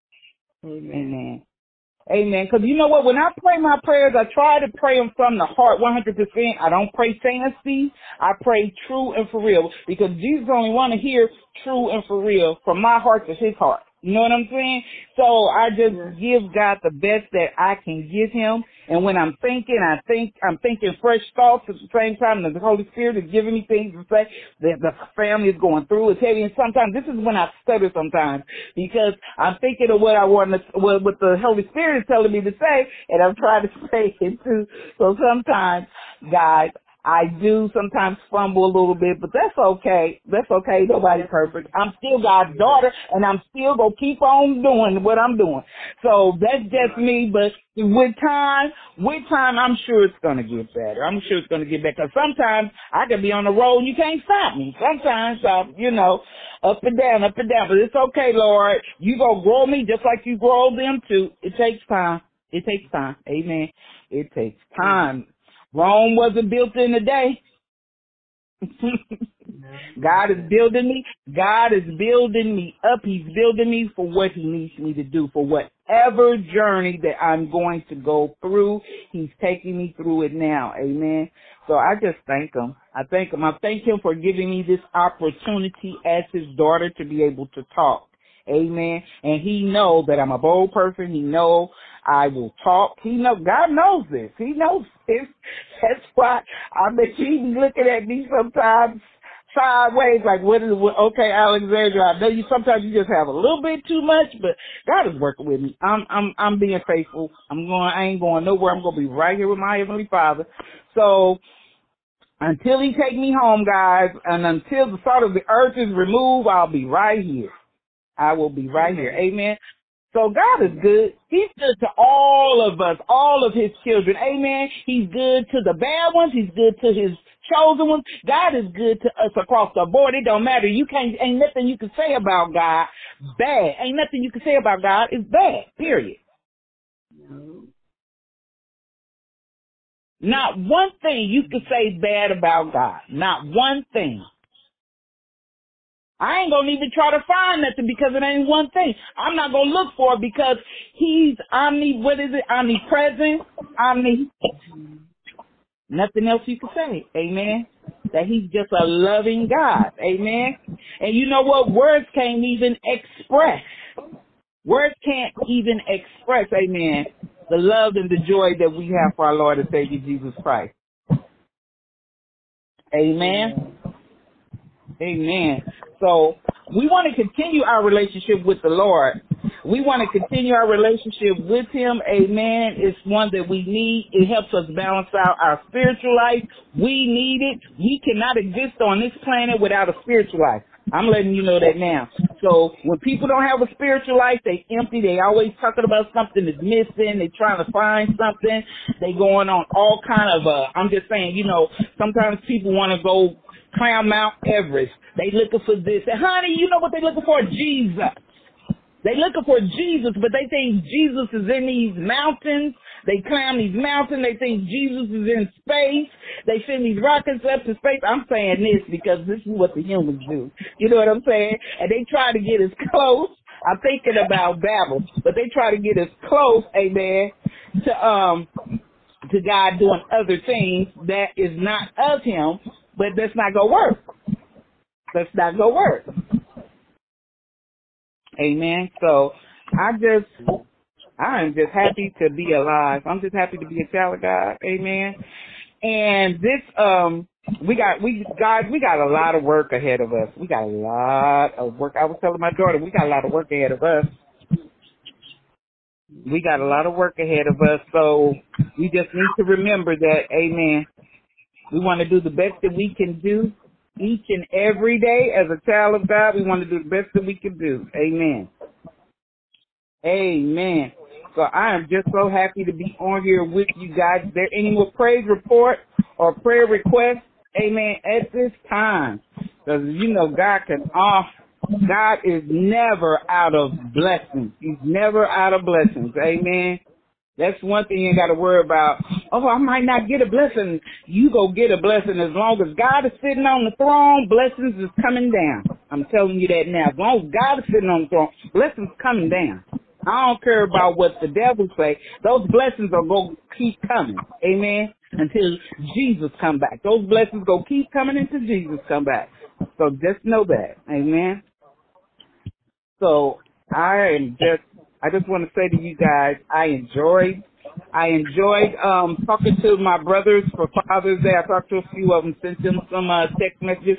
Amen. Amen. Because you know what? When I pray my prayers, I try to pray them from the heart 100%. I don't pray fantasy. I pray true and for real. Because Jesus only want to hear true and for real from my heart to his heart. You know what I'm saying? So I just give God the best that I can give him. And when I'm thinking, I'm thinking fresh thoughts at the same time. And the Holy Spirit is giving me things to say that the family is going through. It's heavy. And sometimes this is when I stutter sometimes, because I'm thinking of what I want to, what the Holy Spirit is telling me to say, and I'm trying to say it too. So sometimes, guys, I do sometimes fumble a little bit, but that's okay. That's okay. Nobody's perfect. I'm still God's daughter, and I'm still going to keep on doing what I'm doing. So that's just me, but with time, I'm sure it's going to get better. I'm sure it's going to get better. Because sometimes I can be on the road and you can't stop me. Sometimes, up and down. But it's okay, Lord. You going to grow me just like you grow them too. It takes time. It takes time. Amen. It takes time. Rome wasn't built in a day. God is building me. God is building me up. He's building me for what he needs me to do, for whatever journey that I'm going to go through. He's taking me through it now. Amen. So I just thank him. I thank him. I thank him for giving me this opportunity as his daughter to be able to talk. Amen. And he knows that I'm a bold person. He knows I will talk. He knows, God knows this. He knows this. That's why I bet he be looking at me sometimes sideways, like, okay, Alexandra, I know sometimes you just have a little bit too much, but God is working with me. I'm being faithful. I ain't going nowhere. I'm going to be right here with my Heavenly Father. So, until he take me home, guys, and until the salt of the earth is removed, I'll be right here. I will be right here. Amen. So God is good. He's good to all of us, all of his children. Amen. He's good to the bad ones. He's good to his chosen ones. God is good to us across the board. It don't matter. Ain't nothing you can say about God bad. Ain't nothing you can say about God is bad, period.
No.
Not one thing you can say bad about God. Not one thing. I ain't gonna even try to find nothing because it ain't one thing. I'm not gonna look for it because he's omnipresent, nothing else you can say. Amen. That he's just a loving God. Amen. And you know what? Words can't even express. Words can't even express, amen, the love and the joy that we have for our Lord and Savior Jesus Christ. Amen. Amen. So we want to continue our relationship with the Lord. We want to continue our relationship with him. Amen. It's one that we need. It helps us balance out our spiritual life. We need it. We cannot exist on this planet without a spiritual life. I'm letting you know that now. So when people don't have a spiritual life, they empty. They always talking about something that's missing. They trying to find something. They going on all kind of, I'm just saying, sometimes people want to go climb Mount Everest. They looking for this. And honey, you know what they looking for? Jesus. They looking for Jesus, but they think Jesus is in these mountains. They climb these mountains. They think Jesus is in space. They send these rockets up to space. I'm saying this because this is what the humans do. You know what I'm saying? And they try to get as close. I'm thinking about Babel, but they try to get as close, amen, to God doing other things that is not of him, but that's not going to work. That's not going to work. Amen. So I am just happy to be alive. I'm just happy to be a child of God. Amen. And this, we got a lot of work ahead of us. We got a lot of work. I was telling my daughter, we got a lot of work ahead of us. We got a lot of work ahead of us. So we just need to remember that, amen, we want to do the best that we can do. Each and every day as a child of God, we want to do the best that we can do. Amen. Amen. So I am just so happy to be on here with you guys. Is there any more praise report or prayer requests? Amen. At this time. Because, God is never out of blessings. He's never out of blessings. Amen. That's one thing you ain't got to worry about. Oh, I might not get a blessing. You go get a blessing. As long as God is sitting on the throne, blessings is coming down. I'm telling you that now. As long as God is sitting on the throne, blessings coming down. I don't care about what the devil say. Those blessings are going to keep coming. Amen. Until Jesus come back. Those blessings go keep coming until Jesus come back. So just know that. Amen. So I just want to say to you guys, I enjoyed talking to my brothers for Father's Day. I talked to a few of them, sent them some text messages.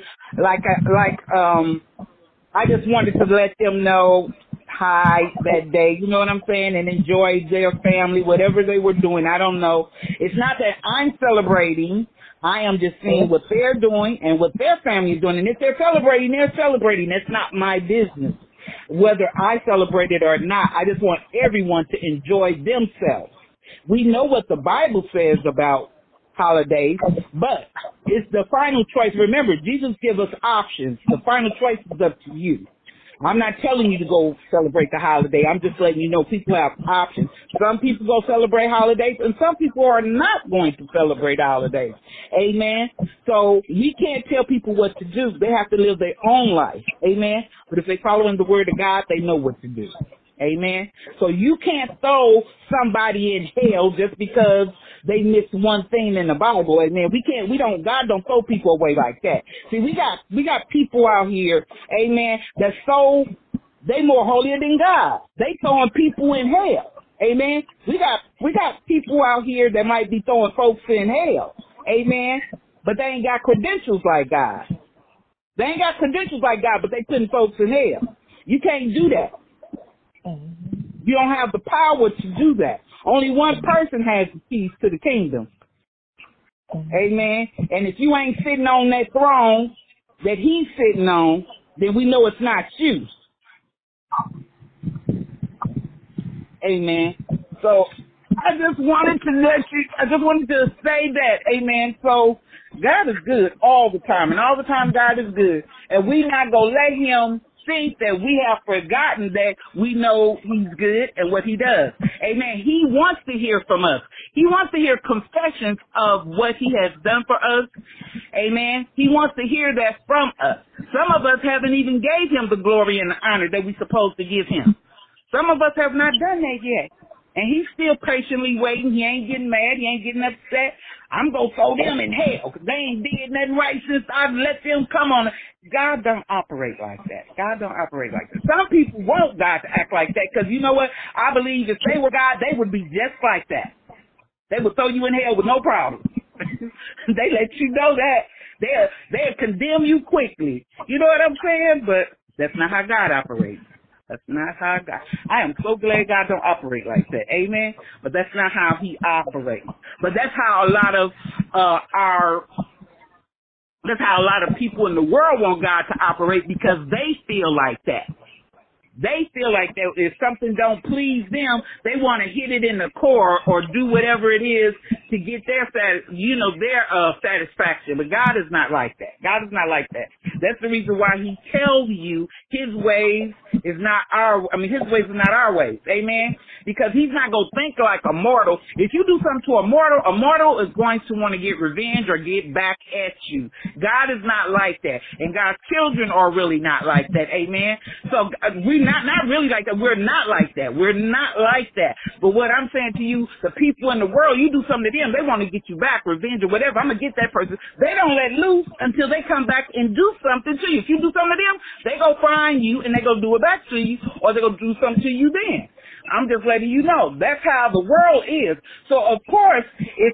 I just wanted to let them know hi that day, you know what I'm saying, and enjoy their family, whatever they were doing. I don't know. It's not that I'm celebrating. I am just seeing what they're doing and what their family is doing. And if they're celebrating, they're celebrating. That's not my business. Whether I celebrate it or not, I just want everyone to enjoy themselves. We know what the Bible says about holidays, but it's the final choice. Remember, Jesus gives us options. The final choice is up to you. I'm not telling you to go celebrate the holiday. I'm just letting you know people have options. Some people go celebrate holidays, and some people are not going to celebrate holidays. Amen. So we can't tell people what to do. They have to live their own life. Amen. But if they follow in the word of God, they know what to do. Amen. So you can't throw somebody in hell just because they missed one thing in the Bible. Amen. God don't throw people away like that. See, we got people out here, amen, they more holier than God. They throwing people in hell. Amen. We got people out here that might be throwing folks in hell. Amen. But they ain't got credentials like God. They ain't got credentials like God, but they putting folks in hell. You can't do that. You don't have the power to do that. Only one person has the keys to the kingdom. Amen. And if you ain't sitting on that throne that he's sitting on, then we know it's not you. Amen. So I just wanted to say that, amen. So God is good all the time, and all the time God is good. And we not going to let him think that we have forgotten that we know he's good and what he does. Amen. He wants to hear from us. He wants to hear confessions of what he has done for us. Amen. He wants to hear that from us. Some of us haven't even gave him the glory and the honor that we're supposed to give him. Some of us have not done that yet. And he's still patiently waiting. He ain't getting mad. He ain't getting upset. I'm going to throw them in hell because they ain't did nothing right since I let them come on. God don't operate like that. God don't operate like that. Some people want God to act like that because you know what? I believe if they were God, they would be just like that. They would throw you in hell with no problem. They let you know that. They'll condemn you quickly. You know what I'm saying? But that's not how God operates. That's not how God. I am so glad God don't operate like that. Amen. But that's not how he operates. But that's how a lot of that's how a lot of people in the world want God to operate because they feel like that. They feel like that if something don't please them, they want to hit it in the core or do whatever it is to get their satisfaction. But God is not like that. God is not like that. That's the reason why he tells you his ways is not his ways are not our ways. Amen. Because he's not going to think like a mortal. If you do something to a mortal is going to want to get revenge or get back at you. God is not like that. And God's children are really not like that. Amen. So we not really like that. We're not like that. We're not like that. But what I'm saying to you, the people in the world, you do something to them, they want to get you back, revenge or whatever. I'm going to get that person. They don't let loose until they come back and do something to you. If you do something to them, they go find you and they go do it back to you or they go do something to you then. I'm just letting you know. That's how the world is. So, of course, if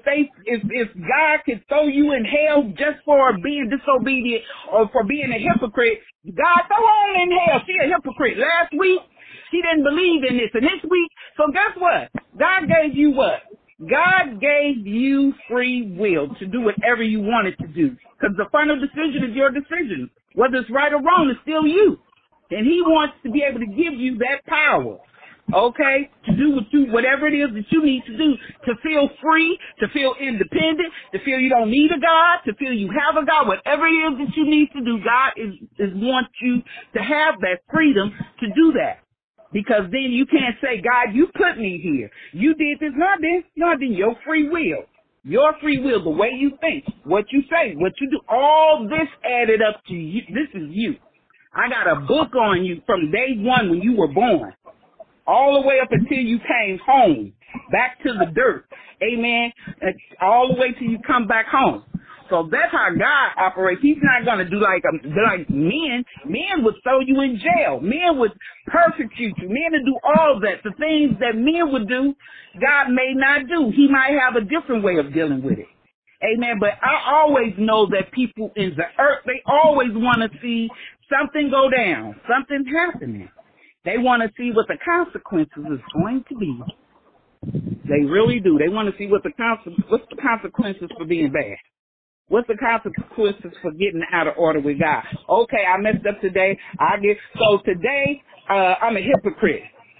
God could throw you in hell just for being disobedient or for being a hypocrite, God, throw her in hell. She a hypocrite. Last week, she didn't believe in this. And this week, so guess what? God gave you what? God gave you free will to do whatever you wanted to do. Because the final decision is your decision. Whether it's right or wrong, it's still you. And he wants to be able to give you that power. Okay, to do whatever it is that you need to do, to feel free, to feel independent, to feel you don't need a God, to feel you have a God, whatever it is that you need to do, God is wants you to have that freedom to do that. Because then you can't say, God, you put me here. You did this, not this, your free will. Your free will, the way you think, what you say, what you do, all this added up to you. This is you. I got a book on you from day one when you were born. All the way up until you came home, back to the dirt. Amen. All the way till you come back home. So that's how God operates. He's not going to do like men. Men would throw you in jail. Men would persecute you. Men would do all that. The things that men would do, God may not do. He might have a different way of dealing with it. Amen. But I always know that people in the earth, they always want to see something go down, something happening. They want to see what the consequences is going to be. They really do. They want to see what's the consequences for being bad. What's the consequences for getting out of order with God? Okay, I messed up today. So today, I'm a hypocrite.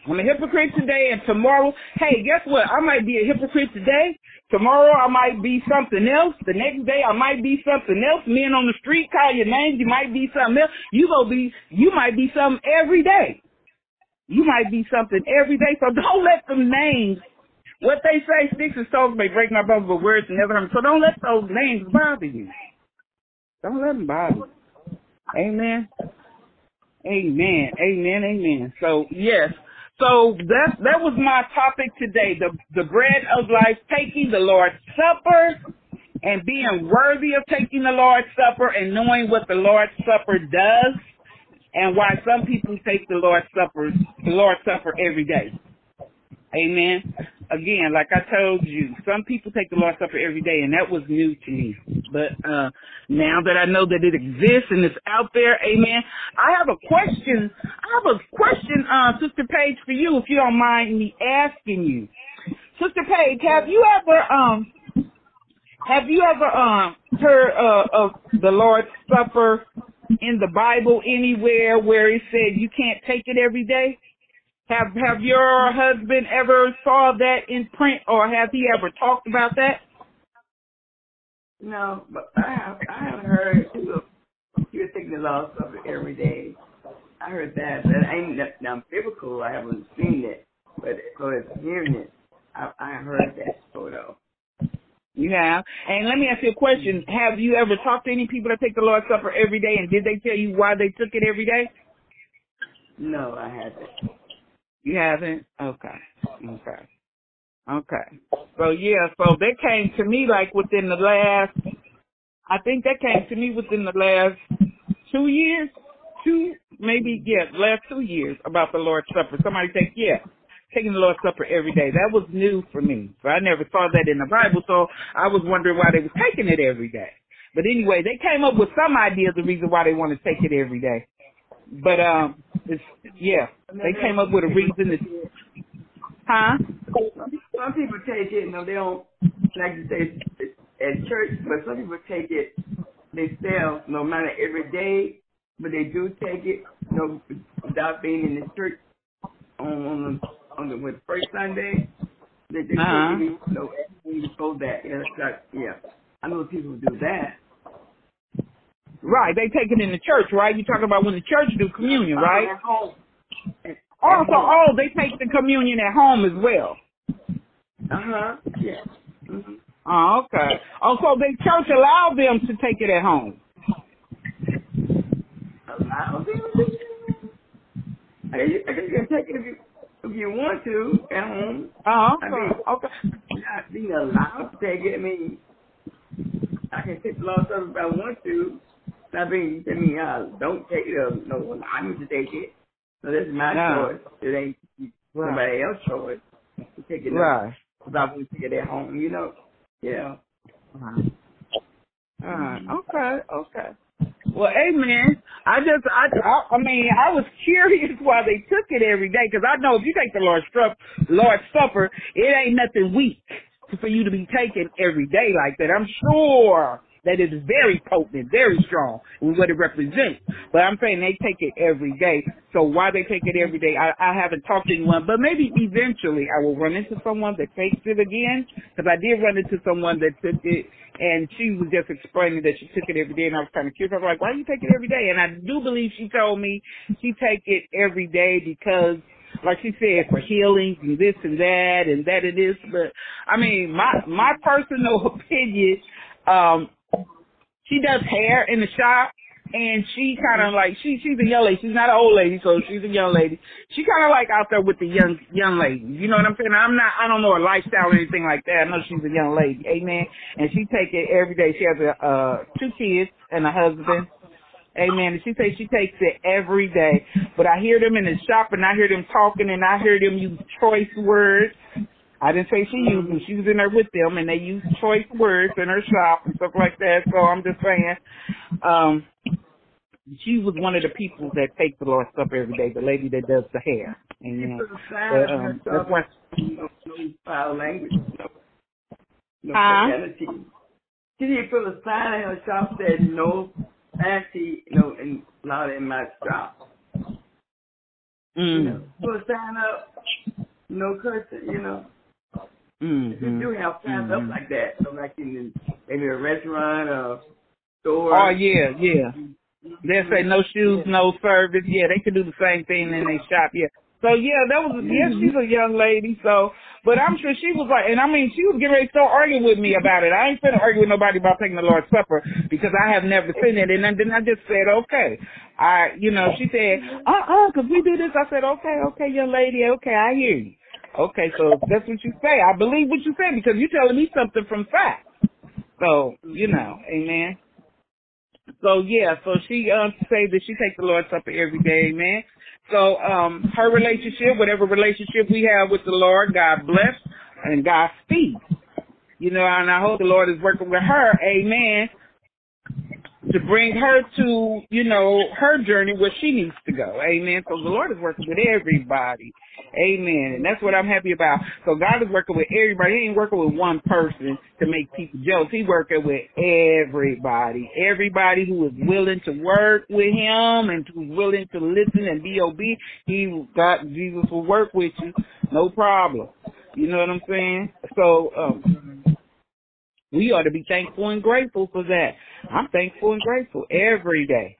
I'm a hypocrite today, and tomorrow, hey, guess what? I might be a hypocrite today. Tomorrow I might be something else. The next day I might be something else. Men on the street call your names. You might be something else. You might be something every day. You might be something every day. So don't let them names, what they say, sticks and stones may break my bones, but words never hurt me. So don't let those names bother you. Don't let them bother you. Amen. Amen. Amen. Amen. So yes. So that was my topic today. The bread of life, taking the Lord's Supper and being worthy of taking the Lord's Supper and knowing what the Lord's Supper does and why some people take the Lord's Supper every day. Amen. Again, like I told you, some people take the Lord's Supper every day, and that was new to me. But now that I know that it exists and it's out there, amen, I have a question, Sister Paige, for you, if you don't mind me asking you. Sister Paige, have you ever heard of the Lord's Supper in the Bible anywhere where it said you can't take it every day? Have your husband ever saw that in print, or have he ever talked about that?
No, but I haven't heard you're taking the Lord's Supper every day. I heard that. That ain't now biblical. I haven't seen it, but as hearing it, I heard that sort of.
You have? And let me ask you a question. Have you ever talked to any people that take the Lord's Supper every day, and did they tell you why they took it every day?
No, I haven't.
You haven't? Okay. So, yeah, so that came to me like within the last 2 years. Last 2 years about the Lord's Supper. Somebody said, taking the Lord's Supper every day. That was new for me. So I never saw that in the Bible, so I was wondering why they was taking it every day. But anyway, they came up with some idea of the reason why they want to take it every day. But, they came up with a reason.
Some people take it, they don't, like you say, at church, but some people take it themselves, no matter every day, but they do take it, without being in the church on the first Sunday. They take it, before that. I know people do that.
Right, they take it in the church, right? You're talking about when the church do communion, right?
At home.
They take the communion at home as well.
Yeah. Mm-hmm.
Oh, okay. So the church allow them to take it at home.
Allow them? I guess you can take it if you want to at home.
Okay.
Not being allowed to take it. I mean, I can take a lot of stuff if I want to. Not being, don't take it. No, allow me to take it. So that's my choice. It ain't somebody else's choice to take it. Right. Because I want to take it at home, Yeah.
Okay. Well, amen. I was curious why they took it every day, because I know if you take the Lord's Supper, it ain't nothing weak for you to be taking every day like that. I'm sure that it is very potent, very strong with what it represents. But I'm saying they take it every day. So why they take it every day, I haven't talked to anyone, but maybe eventually I will run into someone that takes it again, because I did run into someone that took it, and she was just explaining that she took it every day, and I was kind of curious. I was like, why do you take it every day? And I do believe she told me she take it every day because, like she said, for healing and this and that and this. But, I mean, my personal opinion, she does hair in the shop, and she kind of like, she's a young lady. She's not an old lady, so she's a young lady. She kind of like out there with the young ladies. You know what I'm saying? I don't know her lifestyle or anything like that. I know she's a young lady. Amen. And she take it every day. She has 2 kids and a husband. Amen. And she says she takes it every day. But I hear them in the shop, and I hear them talking, and I hear them use choice words. I didn't say she used them. She was in there with them, and they use choice words in her shop and stuff like that. So I'm just saying, she was one of the people that take the Lord's Supper every day, the lady that does the hair. Amen.
That's why. No foul language. No profanity. She didn't put a sign in her shop that said no fancy, and not in my shop. Put a sign up. no cursing, you know. If you do have signs up like that, so like in maybe a restaurant or store.
Oh, yeah. They'll say no shoes, no service. Yeah, they could do the same thing in their shop. Yeah. So, yeah, she's a young lady. So, but I'm sure she was like, and I mean, she was getting ready to start arguing with me about it. I ain't finna argue with nobody about taking the Lord's Supper because I have never seen it. And then I just said, okay. She said, because we do this. I said, okay, young lady. Okay, I hear you. Okay, so if that's what you say, I believe what you say because you're telling me something from fact. So, amen. So, yeah, so she say that she takes the Lord's Supper every day, amen. So, her relationship, whatever relationship we have with the Lord, God bless and God speed. And I hope the Lord is working with her, amen, to bring her to, her journey where she needs to go, amen. So the Lord is working with everybody, amen, and that's what I'm happy about. So God is working with everybody. He ain't working with one person to make people jealous. He's working with everybody who is willing to work with him and who's willing to listen and be obedient. Jesus will work with you, no problem. You know what I'm saying? So, we ought to be thankful and grateful for that. I'm thankful and grateful every day.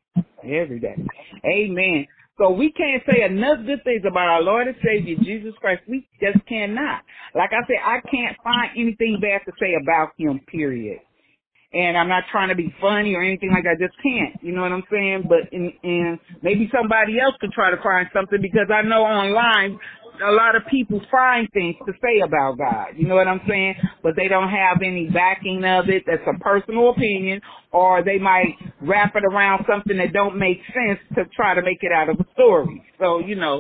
Amen. So we can't say enough good things about our Lord and Savior, Jesus Christ. We just cannot. Like I said, I can't find anything bad to say about him, period. And I'm not trying to be funny or anything like that. I just can't. You know what I'm saying? But and maybe somebody else could try to find something because I know online a lot of people find things to say about God. You know what I'm saying? But they don't have any backing of it. That's a personal opinion. Or they might wrap it around something that don't make sense to try to make it out of a story. So,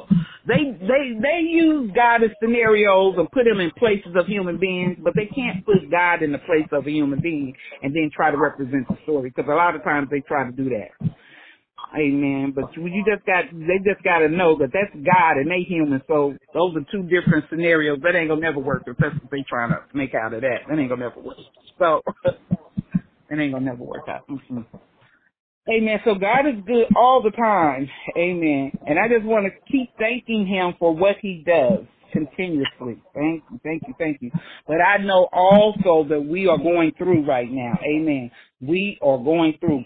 they use God as scenarios and put him in places of human beings, but they can't put God in the place of a human being and then try to represent the story, because a lot of times they try to do that. Amen. But they just got to know that that's God and they human. So those are two different scenarios. That ain't gonna never work if that's what they trying to make out of that. That ain't gonna never work. So it ain't gonna never work out. Mm-hmm. Amen. So God is good all the time. Amen. And I just want to keep thanking him for what he does continuously. Thank you. But I know also that we are going through right now. Amen. We are going through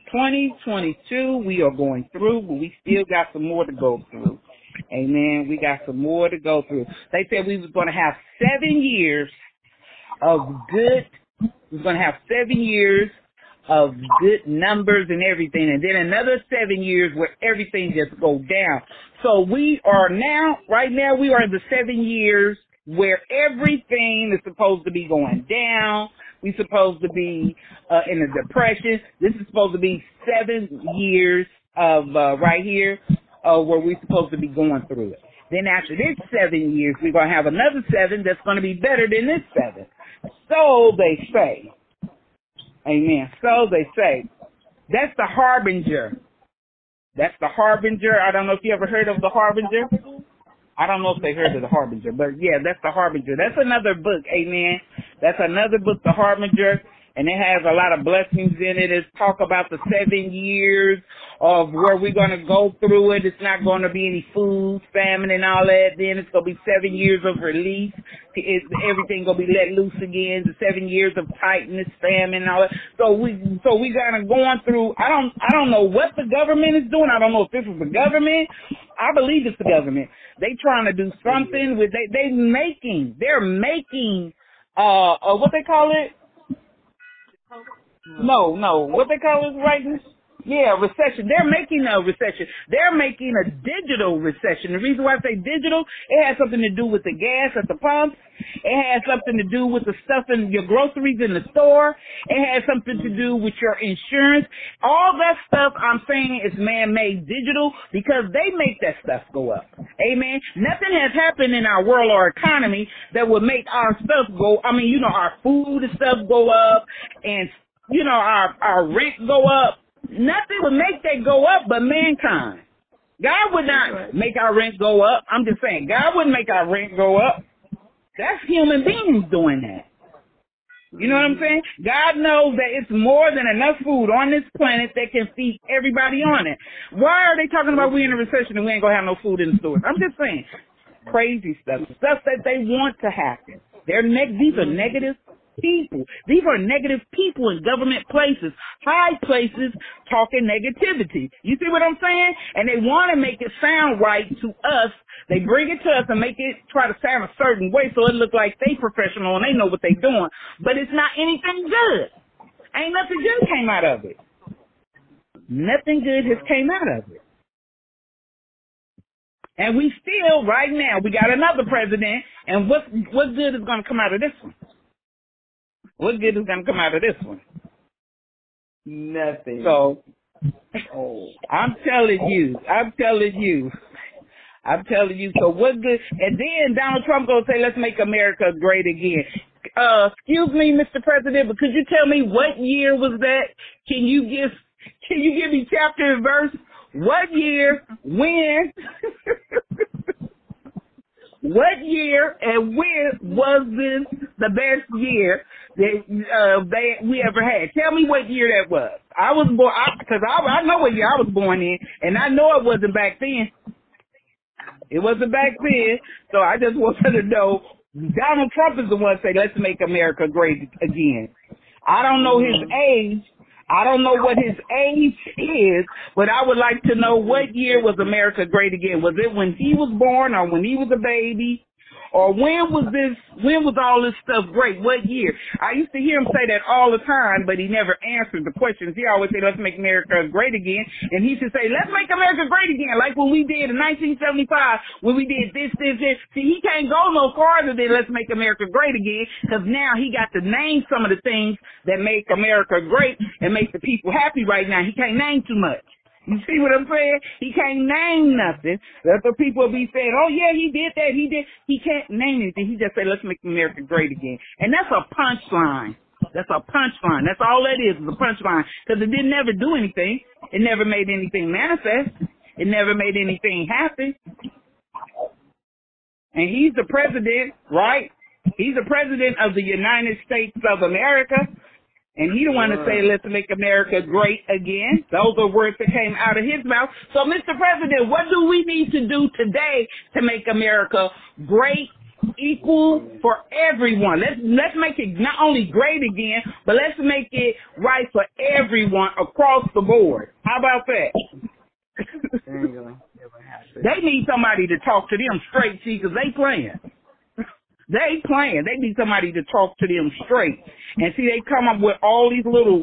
2022. We are going through, but we still got some more to go through. Amen. We got some more to go through. They said we was going to have 7 years of good. We was going to have 7 years of good numbers and everything, and then another 7 years where everything just go down. So we are right now we are in the 7 years where everything is supposed to be going down. We're supposed to be in a depression. This is supposed to be 7 years of right here where we're supposed to be going through it. Then after this 7 years, we're going to have another 7 that's going to be better than this 7. So they say. Amen. So they say. That's the Harbinger. That's the Harbinger. I don't know if you ever heard of the Harbinger. I don't know if they heard of the Harbinger, but yeah, that's the Harbinger. That's another book, amen. That's another book, the Harbinger, and it has a lot of blessings in it. It's talk about the 7 years of where we're going to go through it. It's not going to be any food, famine, and all that. Then it's going to be 7 years of release. Everything going to be let loose again. The 7 years of tightness, famine, and all that. So we kind of going through. I don't know what the government is doing. I don't know if this is the government. I believe it's the government. They trying to do something with they're making what they call it? No, what they call it right now? Yeah, recession. They're making a recession. They're making a digital recession. The reason why I say digital, it has something to do with the gas at the pumps. It has something to do with the stuff in your groceries in the store. It has something to do with your insurance. All that stuff I'm saying is man-made digital because they make that stuff go up. Amen. Nothing has happened in our world or economy that would make our stuff go. I mean, our food and stuff go up, and our rent go up. Nothing would make that go up but mankind. God would not make our rent go up. I'm just saying, God wouldn't make our rent go up. That's human beings doing that. You know what I'm saying? God knows that it's more than enough food on this planet that can feed everybody on it. Why are they talking about we in a recession and we ain't going to have no food in the stores? I'm just saying. crazy stuff that they want to happen. These are negative people. These are negative people in government places, high places, talking negativity. You see what I'm saying? And they want to make it sound right to us. They bring it to us and make it try to sound a certain way so it look like they professional and they know what they doing. But it's not anything good. Ain't nothing good came out of it. Nothing good has came out of it. And we still, right now, we got another president, and what good is going to come out of this one? What good is going to come out of this one?
Nothing.
So, I'm telling you. So what good? And then Donald Trump going to say, let's make America great again. Excuse me, Mr. President, but could you tell me what year was that? Can you give me chapter and verse? What year? When? What year and when was this the best year that we ever had? Tell me what year that was. I was born, because I know what year I was born in, and I know it wasn't back then. It wasn't back then, so I just wanted to know. Donald Trump is the one saying, let's make America great again. I don't know his age. I don't know what his age is, but I would like to know what year was America great again. Was it when he was born or when he was a baby? Or when was all this stuff great? What year? I used to hear him say that all the time, but he never answered the questions. He always said, let's make America great again. And he should say, let's make America great again, like when we did in 1975, when we did this. See, he can't go no farther than let's make America great again, because now he got to name some of the things that make America great and make the people happy right now. He can't name too much. You see what I'm saying? He can't name nothing. That's what people be saying, oh, yeah, he did that, he did. He can't name anything. He just said, let's make America great again. And that's a punchline. That's a punchline. That's all that is a punchline. Because it didn't ever do anything. It never made anything manifest. It never made anything happen. And he's the president, right? He's the president of the United States of America. And he don't want to say, let's make America great again. Those are words that came out of his mouth. So, Mr. President, what do we need to do today to make America great, equal for everyone? Let's make it not only great again, but let's make it right for everyone across the board. How about that?
There you go.
They need somebody to talk to them straight, see, because they playing. They playing. They need somebody to talk to them straight. And see, they come up with all these little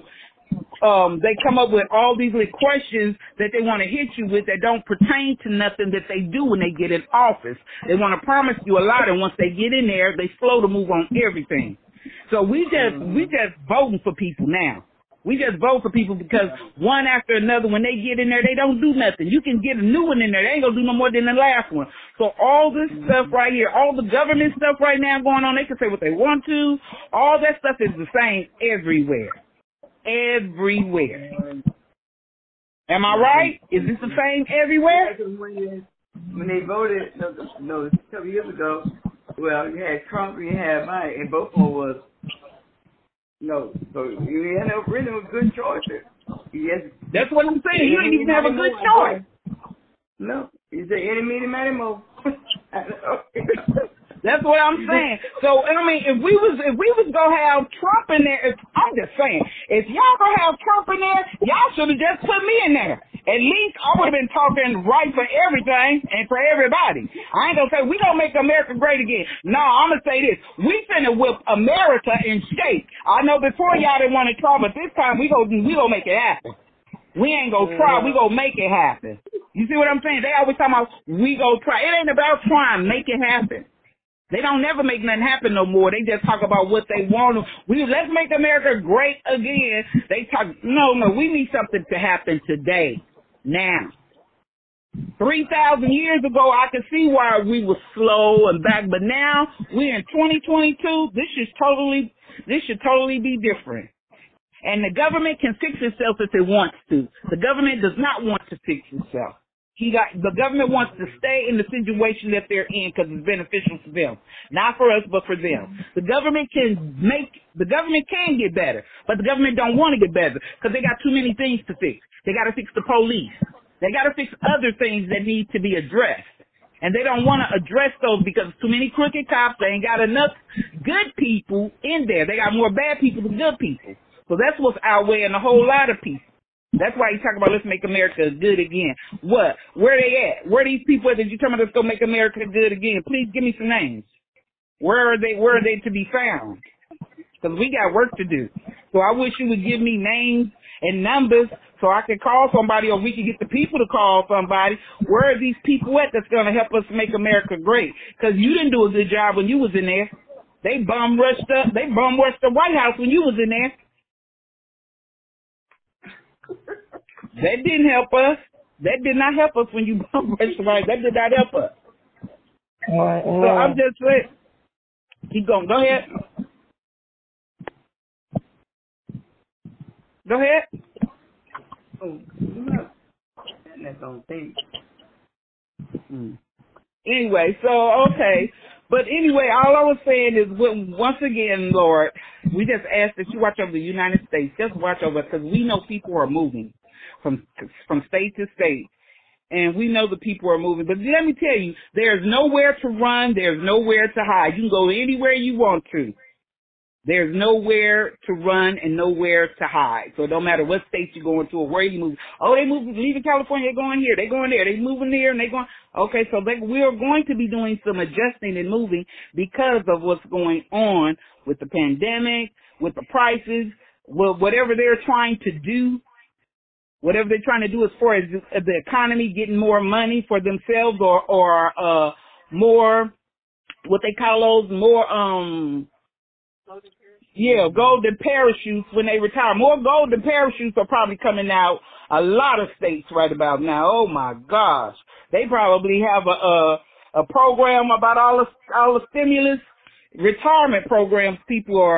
questions that they want to hit you with that don't pertain to nothing that they do when they get in office. They want to promise you a lot, and once they get in there, they slow to move on everything. So we just voting for people now. We just vote for people because one after another, when they get in there, they don't do nothing. You can get a new one in there. They ain't going to do no more than the last one. So all this stuff right here, all the government stuff right now going on, they can say what they want to. All that stuff is the same everywhere. Everywhere. Am I right? Is this the same everywhere?
When they voted, no, a couple years ago, well, you had Trump, you had Biden, and both of them was no. So you had no really good choices. Yes.
That's what I'm saying. You didn't even have a good choice.
No. You say any meeting, more.
That's what I'm saying. So, I mean, if we was gonna have Trump in there, I'm just saying, if y'all gonna have Trump in there, y'all should have just put me in there. At least I would have been talking right for everything and for everybody. I ain't gonna say we gonna make America great again. No, I'm gonna say this: we finna whip America in shape. I know before y'all didn't want to try, but this time we gonna make it happen. We ain't gonna try, we gonna make it happen. You see what I'm saying? They always talking about we gonna try. It ain't about trying, make it happen. They don't never make nothing happen no more. They just talk about what they want. Let's make America great again. They talk, no, we need something to happen today, now. 3,000 years ago, I could see why we were slow and back, but now we're in 2022. This should totally be different. And the government can fix itself if it wants to. The government does not want to fix itself. The government wants to stay in the situation that they're in because it's beneficial for them. Not for us, but for them. The government can get better, but the government don't want to get better because they got too many things to fix. They got to fix the police. They got to fix other things that need to be addressed. And they don't want to address those because too many crooked cops. They ain't got enough good people in there. They got more bad people than good people. So that's what's outweighing a whole lot of people. That's why you talk about let's make America good again. What? Where they at? Where are these people at that you tell me let's go make America good again? Please give me some names. Where are they? Where are they to be found? Because we got work to do. So I wish you would give me names and numbers so I could call somebody, or we could get the people to call somebody. Where are these people at that's going to help us make America great? Because you didn't do a good job when you was in there. They bum rushed the White House when you was in there. That didn't help us. That did not help us when you bum rushed the White House. That did not help us. So I'm just saying, keep going. Go ahead. Go ahead.
Oh, that's on thing.
Anyway, so, okay. But anyway, all I was saying is, once again, Lord, we just ask that you watch over the United States. Just watch over us, because we know people are moving from state to state. And we know the people are moving. But let me tell you, there's nowhere to run. There's nowhere to hide. You can go anywhere you want to. There's nowhere to run and nowhere to hide. So it don't matter what state you're going to or where you move. Oh, they moving, leaving California, they're going here, they're going there, they moving there, and they going. Okay, so we are going to be doing some adjusting and moving because of what's going on with the pandemic, with the prices, whatever they're trying to do. Whatever they're trying to do as far as the economy getting more money for themselves or more, what they call those, more, golden parachutes when they retire. More golden parachutes are probably coming out a lot of states right about now. Oh my gosh. They probably have a program about all the stimulus retirement programs people are,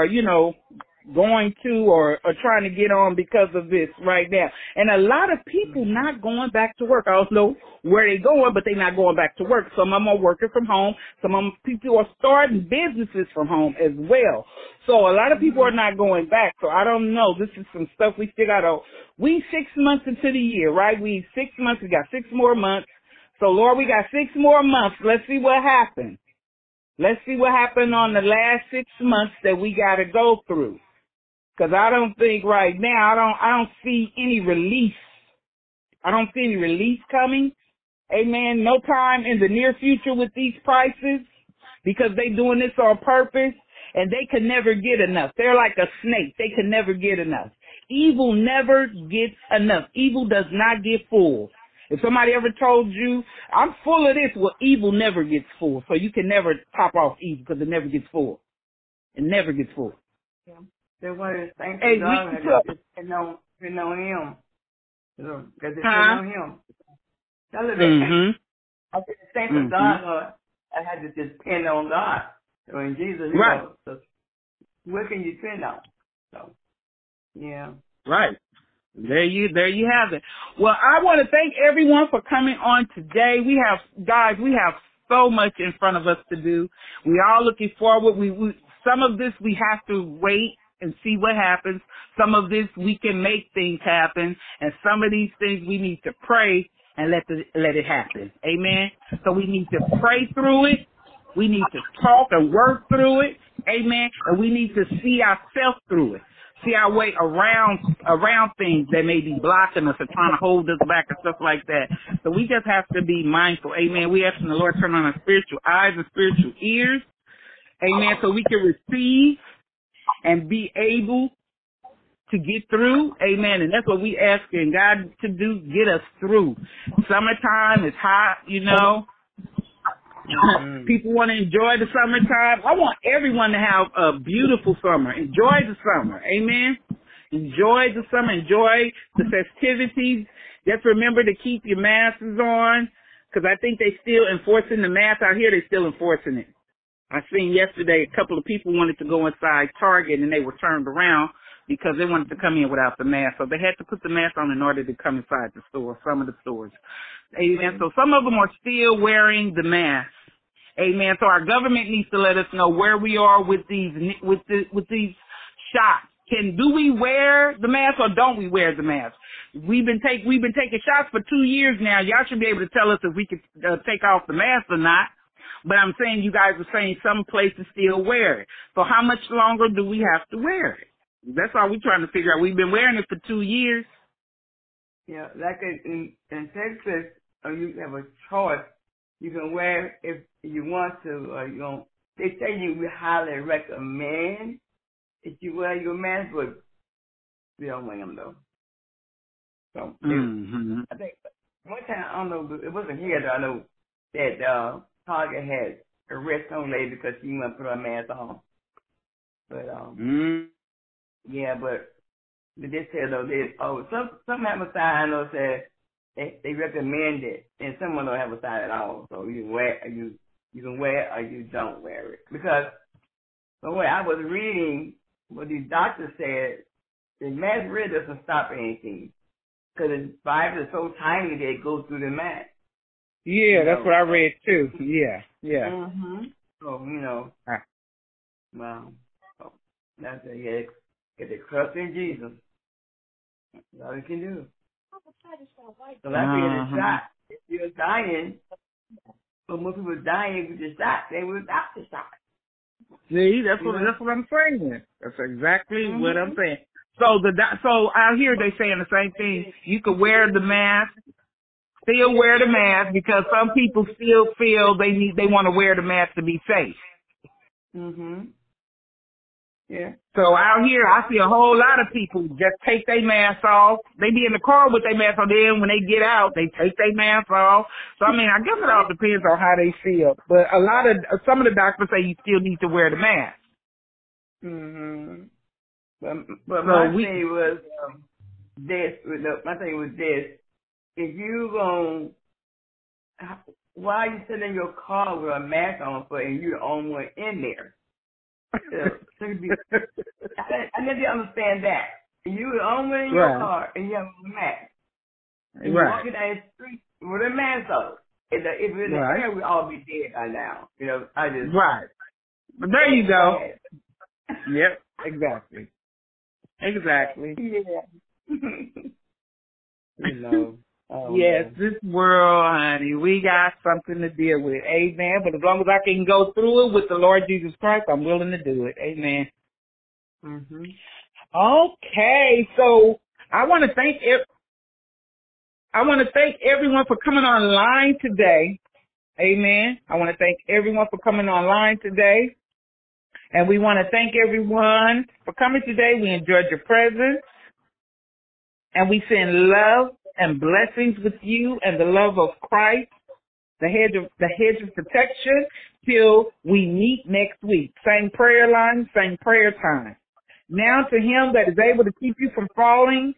going to or trying to get on because of this right now. And a lot of people not going back to work. I don't know where they're going, but they're not going back to work. Some of them are working from home. Some of them people are starting businesses from home as well. So a lot of people are not going back. So I don't know. This is some stuff we still got to, we 6 months into the year, right? We 6 months. We got 6 more months. So Lord, we got 6 more months. Let's see what happens. Let's see what happened on the last 6 months that we got to go through. Because I don't think right now, I don't see any release. I don't see any release coming. Amen. No time in the near future with these prices because they doing this on purpose and they can never get enough. They're like a snake. They can never get enough. Evil never gets enough. Evil does not get full. If somebody ever told you, I'm full of this, well, evil never gets full. So you can never top off evil because it never gets full. It never gets full.
Yeah. They wanted to thank God because they know him. Because they know him. Tell her that. I said, thank God, I had to depend on God. So in Jesus,
right.
So what can you depend on? So, yeah.
Right. There you have it. Well, I want to thank everyone for coming on today. We have so much in front of us to do. We are looking forward. Some of this we have to wait and see what happens. Some of this we can make things happen, and some of these things we need to pray and let it happen. Amen. So we need to pray through it. We need to talk and work through it. Amen. And we need to see ourselves through it. See our way around things that may be blocking us or trying to hold us back and stuff like that. So we just have to be mindful. Amen. We asking the Lord to turn on our spiritual eyes and spiritual ears. Amen. So we can receive and be able to get through. Amen. And that's what we asking God to do, get us through. Summertime is hot, People want to enjoy the summertime. I want everyone to have a beautiful summer. Enjoy the summer. Amen. Enjoy the summer. Enjoy the festivities. Just remember to keep your masks on, because I think they still enforcing the mask out here. They still enforcing it. I seen yesterday a couple of people wanted to go inside Target and they were turned around because they wanted to come in without the mask. So they had to put the mask on in order to come inside the store, some of the stores. Amen. So some of them are still wearing the mask. Amen. So our government needs to let us know where we are with these shots. do we wear the mask or don't we wear the mask? We've been taking shots for 2 years now. Y'all should be able to tell us if we could take off the mask or not. But I'm saying you guys are saying some places still wear it. So how much longer do we have to wear it? That's all we're trying to figure out. We've been wearing it for 2 years.
Yeah, like in Texas, you have a choice. You can wear it if you want to, or you don't. They say we highly recommend that you wear your mask, but we don't wear them though. So I think one time, I don't know, it wasn't here though. I know that Target had arrested some lady because she wouldn't put her mask on. But yeah, but they did say though some have a sign though said they recommend it, and some don't have a sign at all. So you can wear it or you don't wear it. Because the way I was reading what these doctors said, the mask really doesn't stop anything. Because the virus is so tiny that it goes through the mask.
Yeah, that's what I read too. Yeah.
So, well, that's it. Yeah, get the trust in Jesus. That's all you can do. So that's the shot. If you're dying, but most people dying with the shot, they without the shot.
See, that's what I'm saying. That's exactly what I'm saying. So out here they saying the same thing. You could wear the mask, still wear the mask, because some people still feel they want to wear the mask to be safe.
Yeah.
So out here, I see a whole lot of people just take their mask off. They be in the car with their mask on. Then when they get out, they take their mask off. So I mean, I guess it all depends on how they feel. But some of the doctors say you still need to wear the mask.
But my thing was this. My thing was this: if you why are you sitting in your car with a mask on and you're the only one in there? I never understand that. You're the only one in your car and you have a mask. And you're walking down the street with a mask on. If we're in the air, we'd all be dead by now.
But there you go. Yep, exactly. Yeah. Yes, this world, honey, we got something to deal with. Amen. But as long as I can go through it with the Lord Jesus Christ, I'm willing to do it. Amen. Okay, so I want to thank everyone for coming online today. Amen. I want to thank everyone for coming online today. And we want to thank everyone for coming today. We enjoyed your presence. And we send love and blessings with you and the love of Christ, the hedge of protection, till we meet next week. Same prayer line, same prayer time. Now to him that is able to keep you from falling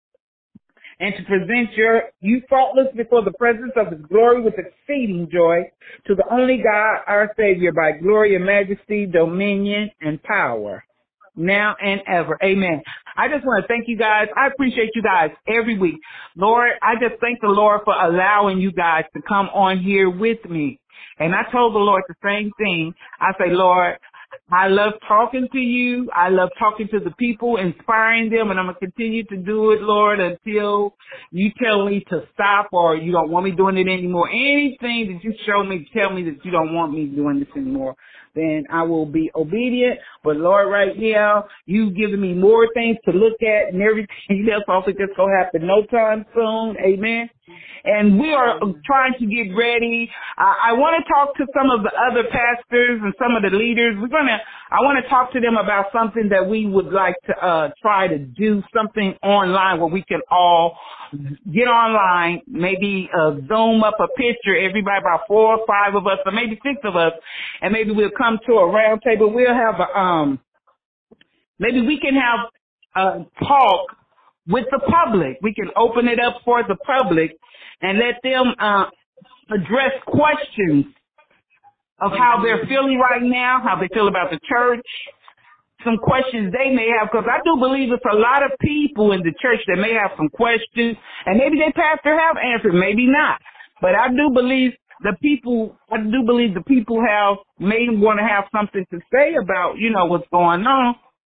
and to present you faultless before the presence of his glory with exceeding joy, to the only God, our Savior, by glory and majesty, dominion, and power, now and ever. Amen. I just want to thank you guys. I appreciate you guys every week. Lord, I just thank the Lord for allowing you guys to come on here with me. And I told the Lord the same thing. I say, Lord, I love talking to you. I love talking to the people, inspiring them, and I'm going to continue to do it, Lord, until you tell me to stop or you don't want me doing it anymore. Anything that you show me, tell me that you don't want me doing this anymore, then I will be obedient. But, Lord, right now, you've given me more things to look at and everything else. I don't think that's going to happen no time soon. Amen. And we are trying to get ready. I want to talk to some of the other pastors and some of the leaders. I want to talk to them about something that we would like to try to do, something online where we can all get online, maybe zoom up a picture, everybody, about 4 or 5 of us, or maybe 6 of us, and maybe we'll come to a round table. We'll have maybe we can have a talk with the public. We can open it up for the public and let them address questions of how they're feeling right now, how they feel about the church, some questions they may have, because I do believe it's a lot of people in the church that may have some questions, and maybe their pastor have answered, maybe not. But I do believe the people may want to have something to say about, what's going on.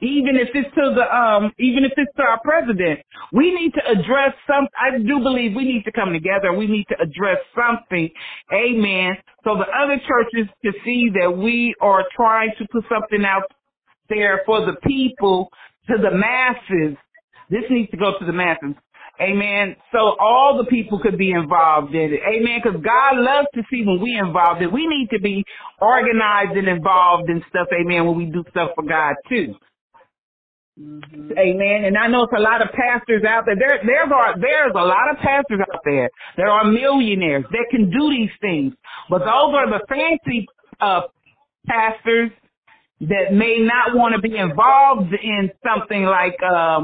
even if it's to our president. We need to address I do believe we need to come together. We need to address something. Amen. So the other churches can see that we are trying to put something out there for the people, to the masses. This needs to go to the masses. Amen. So all the people could be involved in it. Amen. Because God loves to see when we involved in it. We need to be organized and involved in stuff. Amen. When we do stuff for God too. Mm-hmm. Amen. And I know it's a lot of pastors out there. There's a lot of pastors out there that are millionaires that can do these things. But those are the fancy pastors that may not want to be involved in something like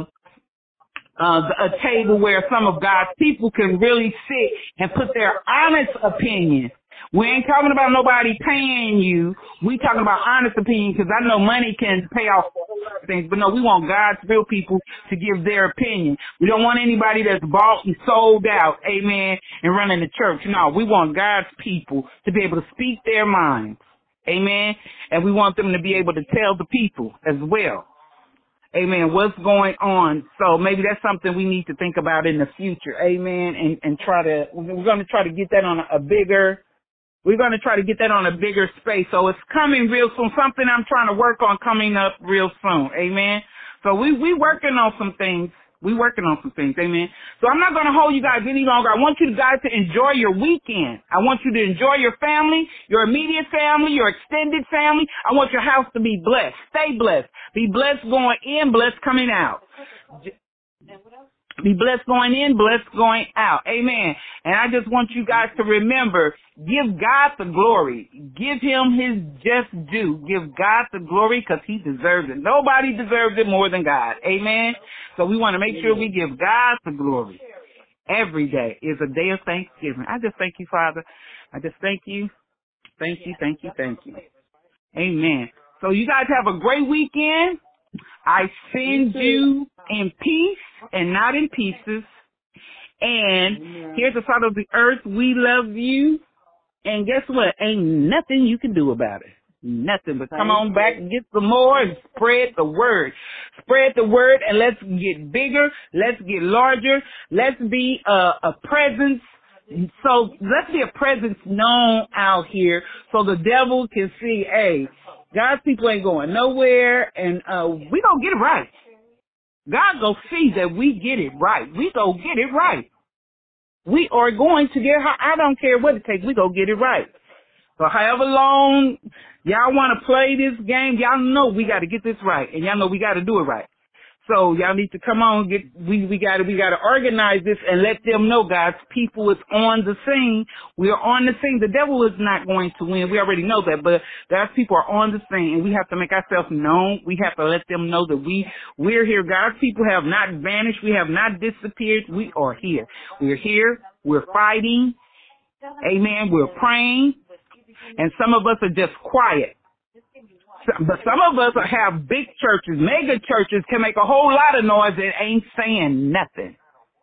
a table where some of God's people can really sit and put their honest opinion. We ain't talking about nobody paying you. We talking about honest opinion, because I know money can pay off a whole lot of things. But no, we want God's real people to give their opinion. We don't want anybody that's bought and sold out, amen, and running the church. No, we want God's people to be able to speak their minds, amen, and we want them to be able to tell the people as well. Amen. What's going on? So maybe that's something we need to think about in the future. Amen. And we're going to try to get that on a bigger space. So it's coming real soon. Something I'm trying to work on coming up real soon. Amen. So we working on some things. Amen. So I'm not going to hold you guys any longer. I want you guys to enjoy your weekend. I want you to enjoy your family, your immediate family, your extended family. I want your house to be blessed. Stay blessed. Be blessed going in, blessed coming out. Be blessed going in, blessed going out. Amen. And I just want you guys to remember, give God the glory. Give him his just due. Give God the glory, because he deserves it. Nobody deserves it more than God. Amen. So we want to make sure we give God the glory. Every day is a day of thanksgiving. I just thank you, Father. I just thank you. Thank you, thank you, thank you. Amen. So you guys have a great weekend. I send you in peace and not in pieces. And here's the salt of the earth. We love you. And guess what? Ain't nothing you can do about it. Nothing. But come on back and get some more and spread the word. Spread the word, and let's get bigger. Let's get larger. Let's be a presence. So let's be a presence known out here, so the devil can see, hey, God's people ain't going nowhere, and we gonna get it right. God go see that we get it right. We go get it right. We are going to get, I don't care what it takes, we go get it right. So however long y'all want to play this game, y'all know we got to get this right, and y'all know we got to do it right. So y'all need to come on, we got to organize this and let them know God's people is on the scene. We are on the scene. The devil is not going to win. We already know that, but God's people are on the scene, and we have to make ourselves known. We have to let them know that we're here. God's people have not vanished. We have not disappeared. We are here. We're here. We're fighting. Amen. We're praying. And some of us are just quiet. But some of us have big churches, mega churches, can make a whole lot of noise and ain't saying nothing.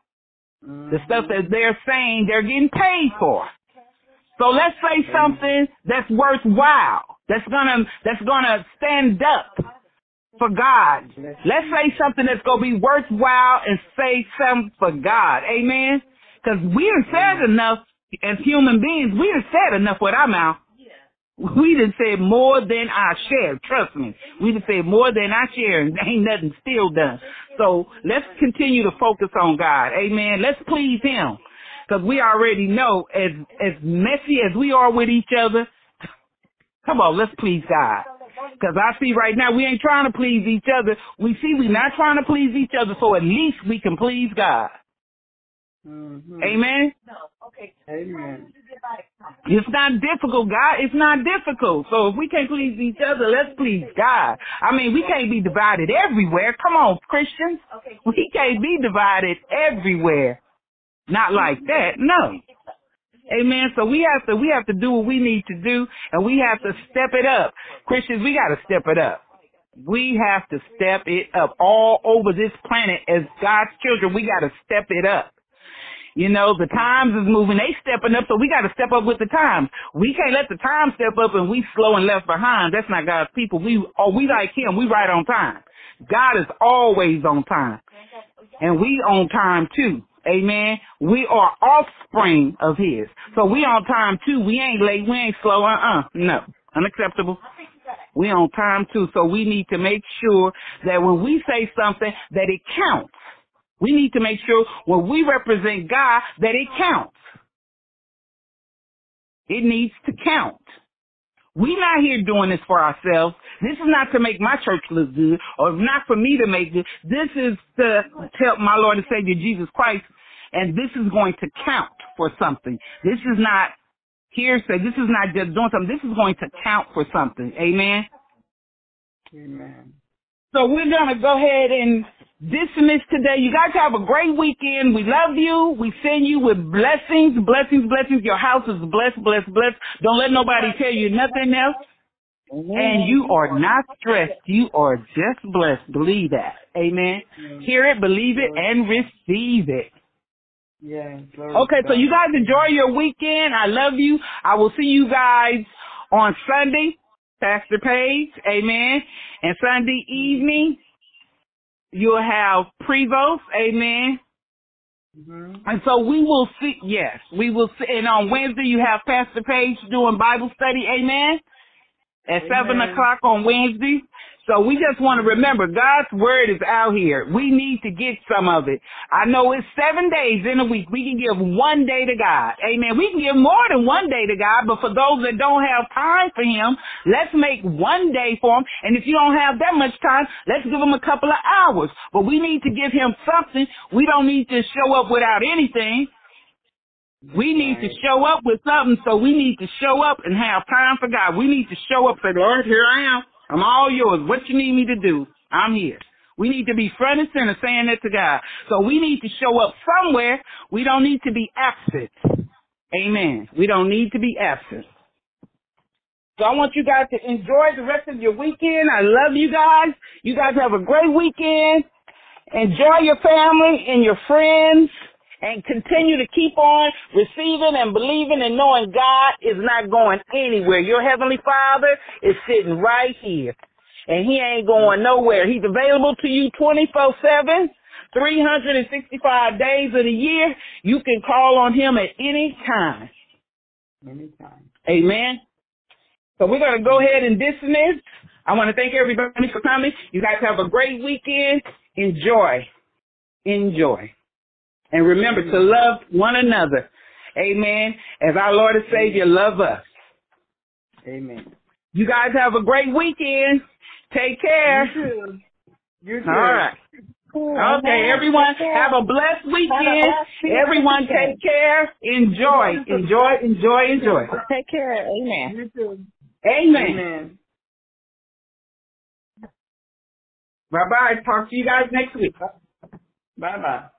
The stuff that they're saying, they're getting paid for. So let's say something that's worthwhile, that's gonna stand up for God. Let's say something that's gonna be worthwhile and say something for God. Amen? Because we done said enough as human beings. We done said enough with our mouth. We done said more than our share. Trust me. We done said more than our share, and ain't nothing still done. So let's continue to focus on God. Amen. Let's please him. Because we already know, as messy as we are with each other, come on, let's please God. Because I see right now we ain't trying to please each other. We see we're not trying to please each other, so at least we can please God. Mm-hmm. Amen?
Amen.
It's not difficult, God. It's not difficult. So if we can't please each other, let's please God. I mean, we can't be divided everywhere. Come on, Christians. We can't be divided everywhere. Not like that. No. Amen. So we have to do what we need to do, and we have to step it up. Christians, we got to step it up. We have to step it up all over this planet as God's children. We got to step it up. You know, the times is moving. They stepping up, so we got to step up with the times. We can't let the time step up and we slow and left behind. That's not God's people. We like him. We right on time. God is always on time. And we on time too. Amen. We are offspring of his. So we on time too. We ain't late. We ain't slow. No. Unacceptable. We on time too. So we need to make sure that when we say something that it counts. We need to make sure when we represent God that it counts. It needs to count. We're not here doing this for ourselves. This is not to make my church look good or not for me to make it. This is to help my Lord and Savior Jesus Christ, and this is going to count for something. This is not hearsay. This is not just doing something. This is going to count for something. Amen?
Amen.
So we're going to go ahead and dismiss today. You guys have a great weekend. We love you. We send you with blessings, blessings, blessings. Your house is blessed, blessed, blessed. Don't let nobody tell you nothing else. And you are not stressed. You are just blessed. Believe that. Amen. Hear it, believe it, and receive it.
Yeah.
Okay, so you guys enjoy your weekend. I love you. I will see you guys on Sunday, Pastor Page. Amen. And Sunday evening, you'll have Prevost. Amen. Mm-hmm. And so we will see, yes, we will see. And on Wednesday, you have Pastor Page doing Bible study. Amen. At 7 o'clock on Wednesday. So we just want to remember, God's word is out here. We need to get some of it. I know it's 7 days in a week. We can give 1 day to God. Amen. We can give more than 1 day to God, but for those that don't have time for him, let's make 1 day for him. And if you don't have that much time, let's give him a couple of hours. But we need to give him something. We don't need to show up without anything. We need to show up with something, so we need to show up and have time for God. We need to show up and say, Lord, here I am. I'm all yours. What you need me to do, I'm here. We need to be front and center saying that to God. So we need to show up somewhere. We don't need to be absent. Amen. We don't need to be absent. So I want you guys to enjoy the rest of your weekend. I love you guys. You guys have a great weekend. Enjoy your family and your friends. And continue to keep on receiving and believing and knowing God is not going anywhere. Your Heavenly Father is sitting right here. And he ain't going nowhere. He's available to you 24/7, 365 days of the year. You can call on him at any time.
Anytime.
Amen. So we're going to go ahead and dismiss. I want to thank everybody for coming. You guys have a great weekend. Enjoy. Enjoy. And remember to love one another. Amen. As our Lord and Savior love us.
Amen.
You guys have a great weekend. Take care.
You too. You too.
All right. Okay, everyone, have a blessed weekend. Everyone take care. Enjoy. Enjoy, enjoy, enjoy.
Take care. Amen.
You too.
Amen.
Amen.
Bye-bye. Talk to you guys next week.
Bye-bye.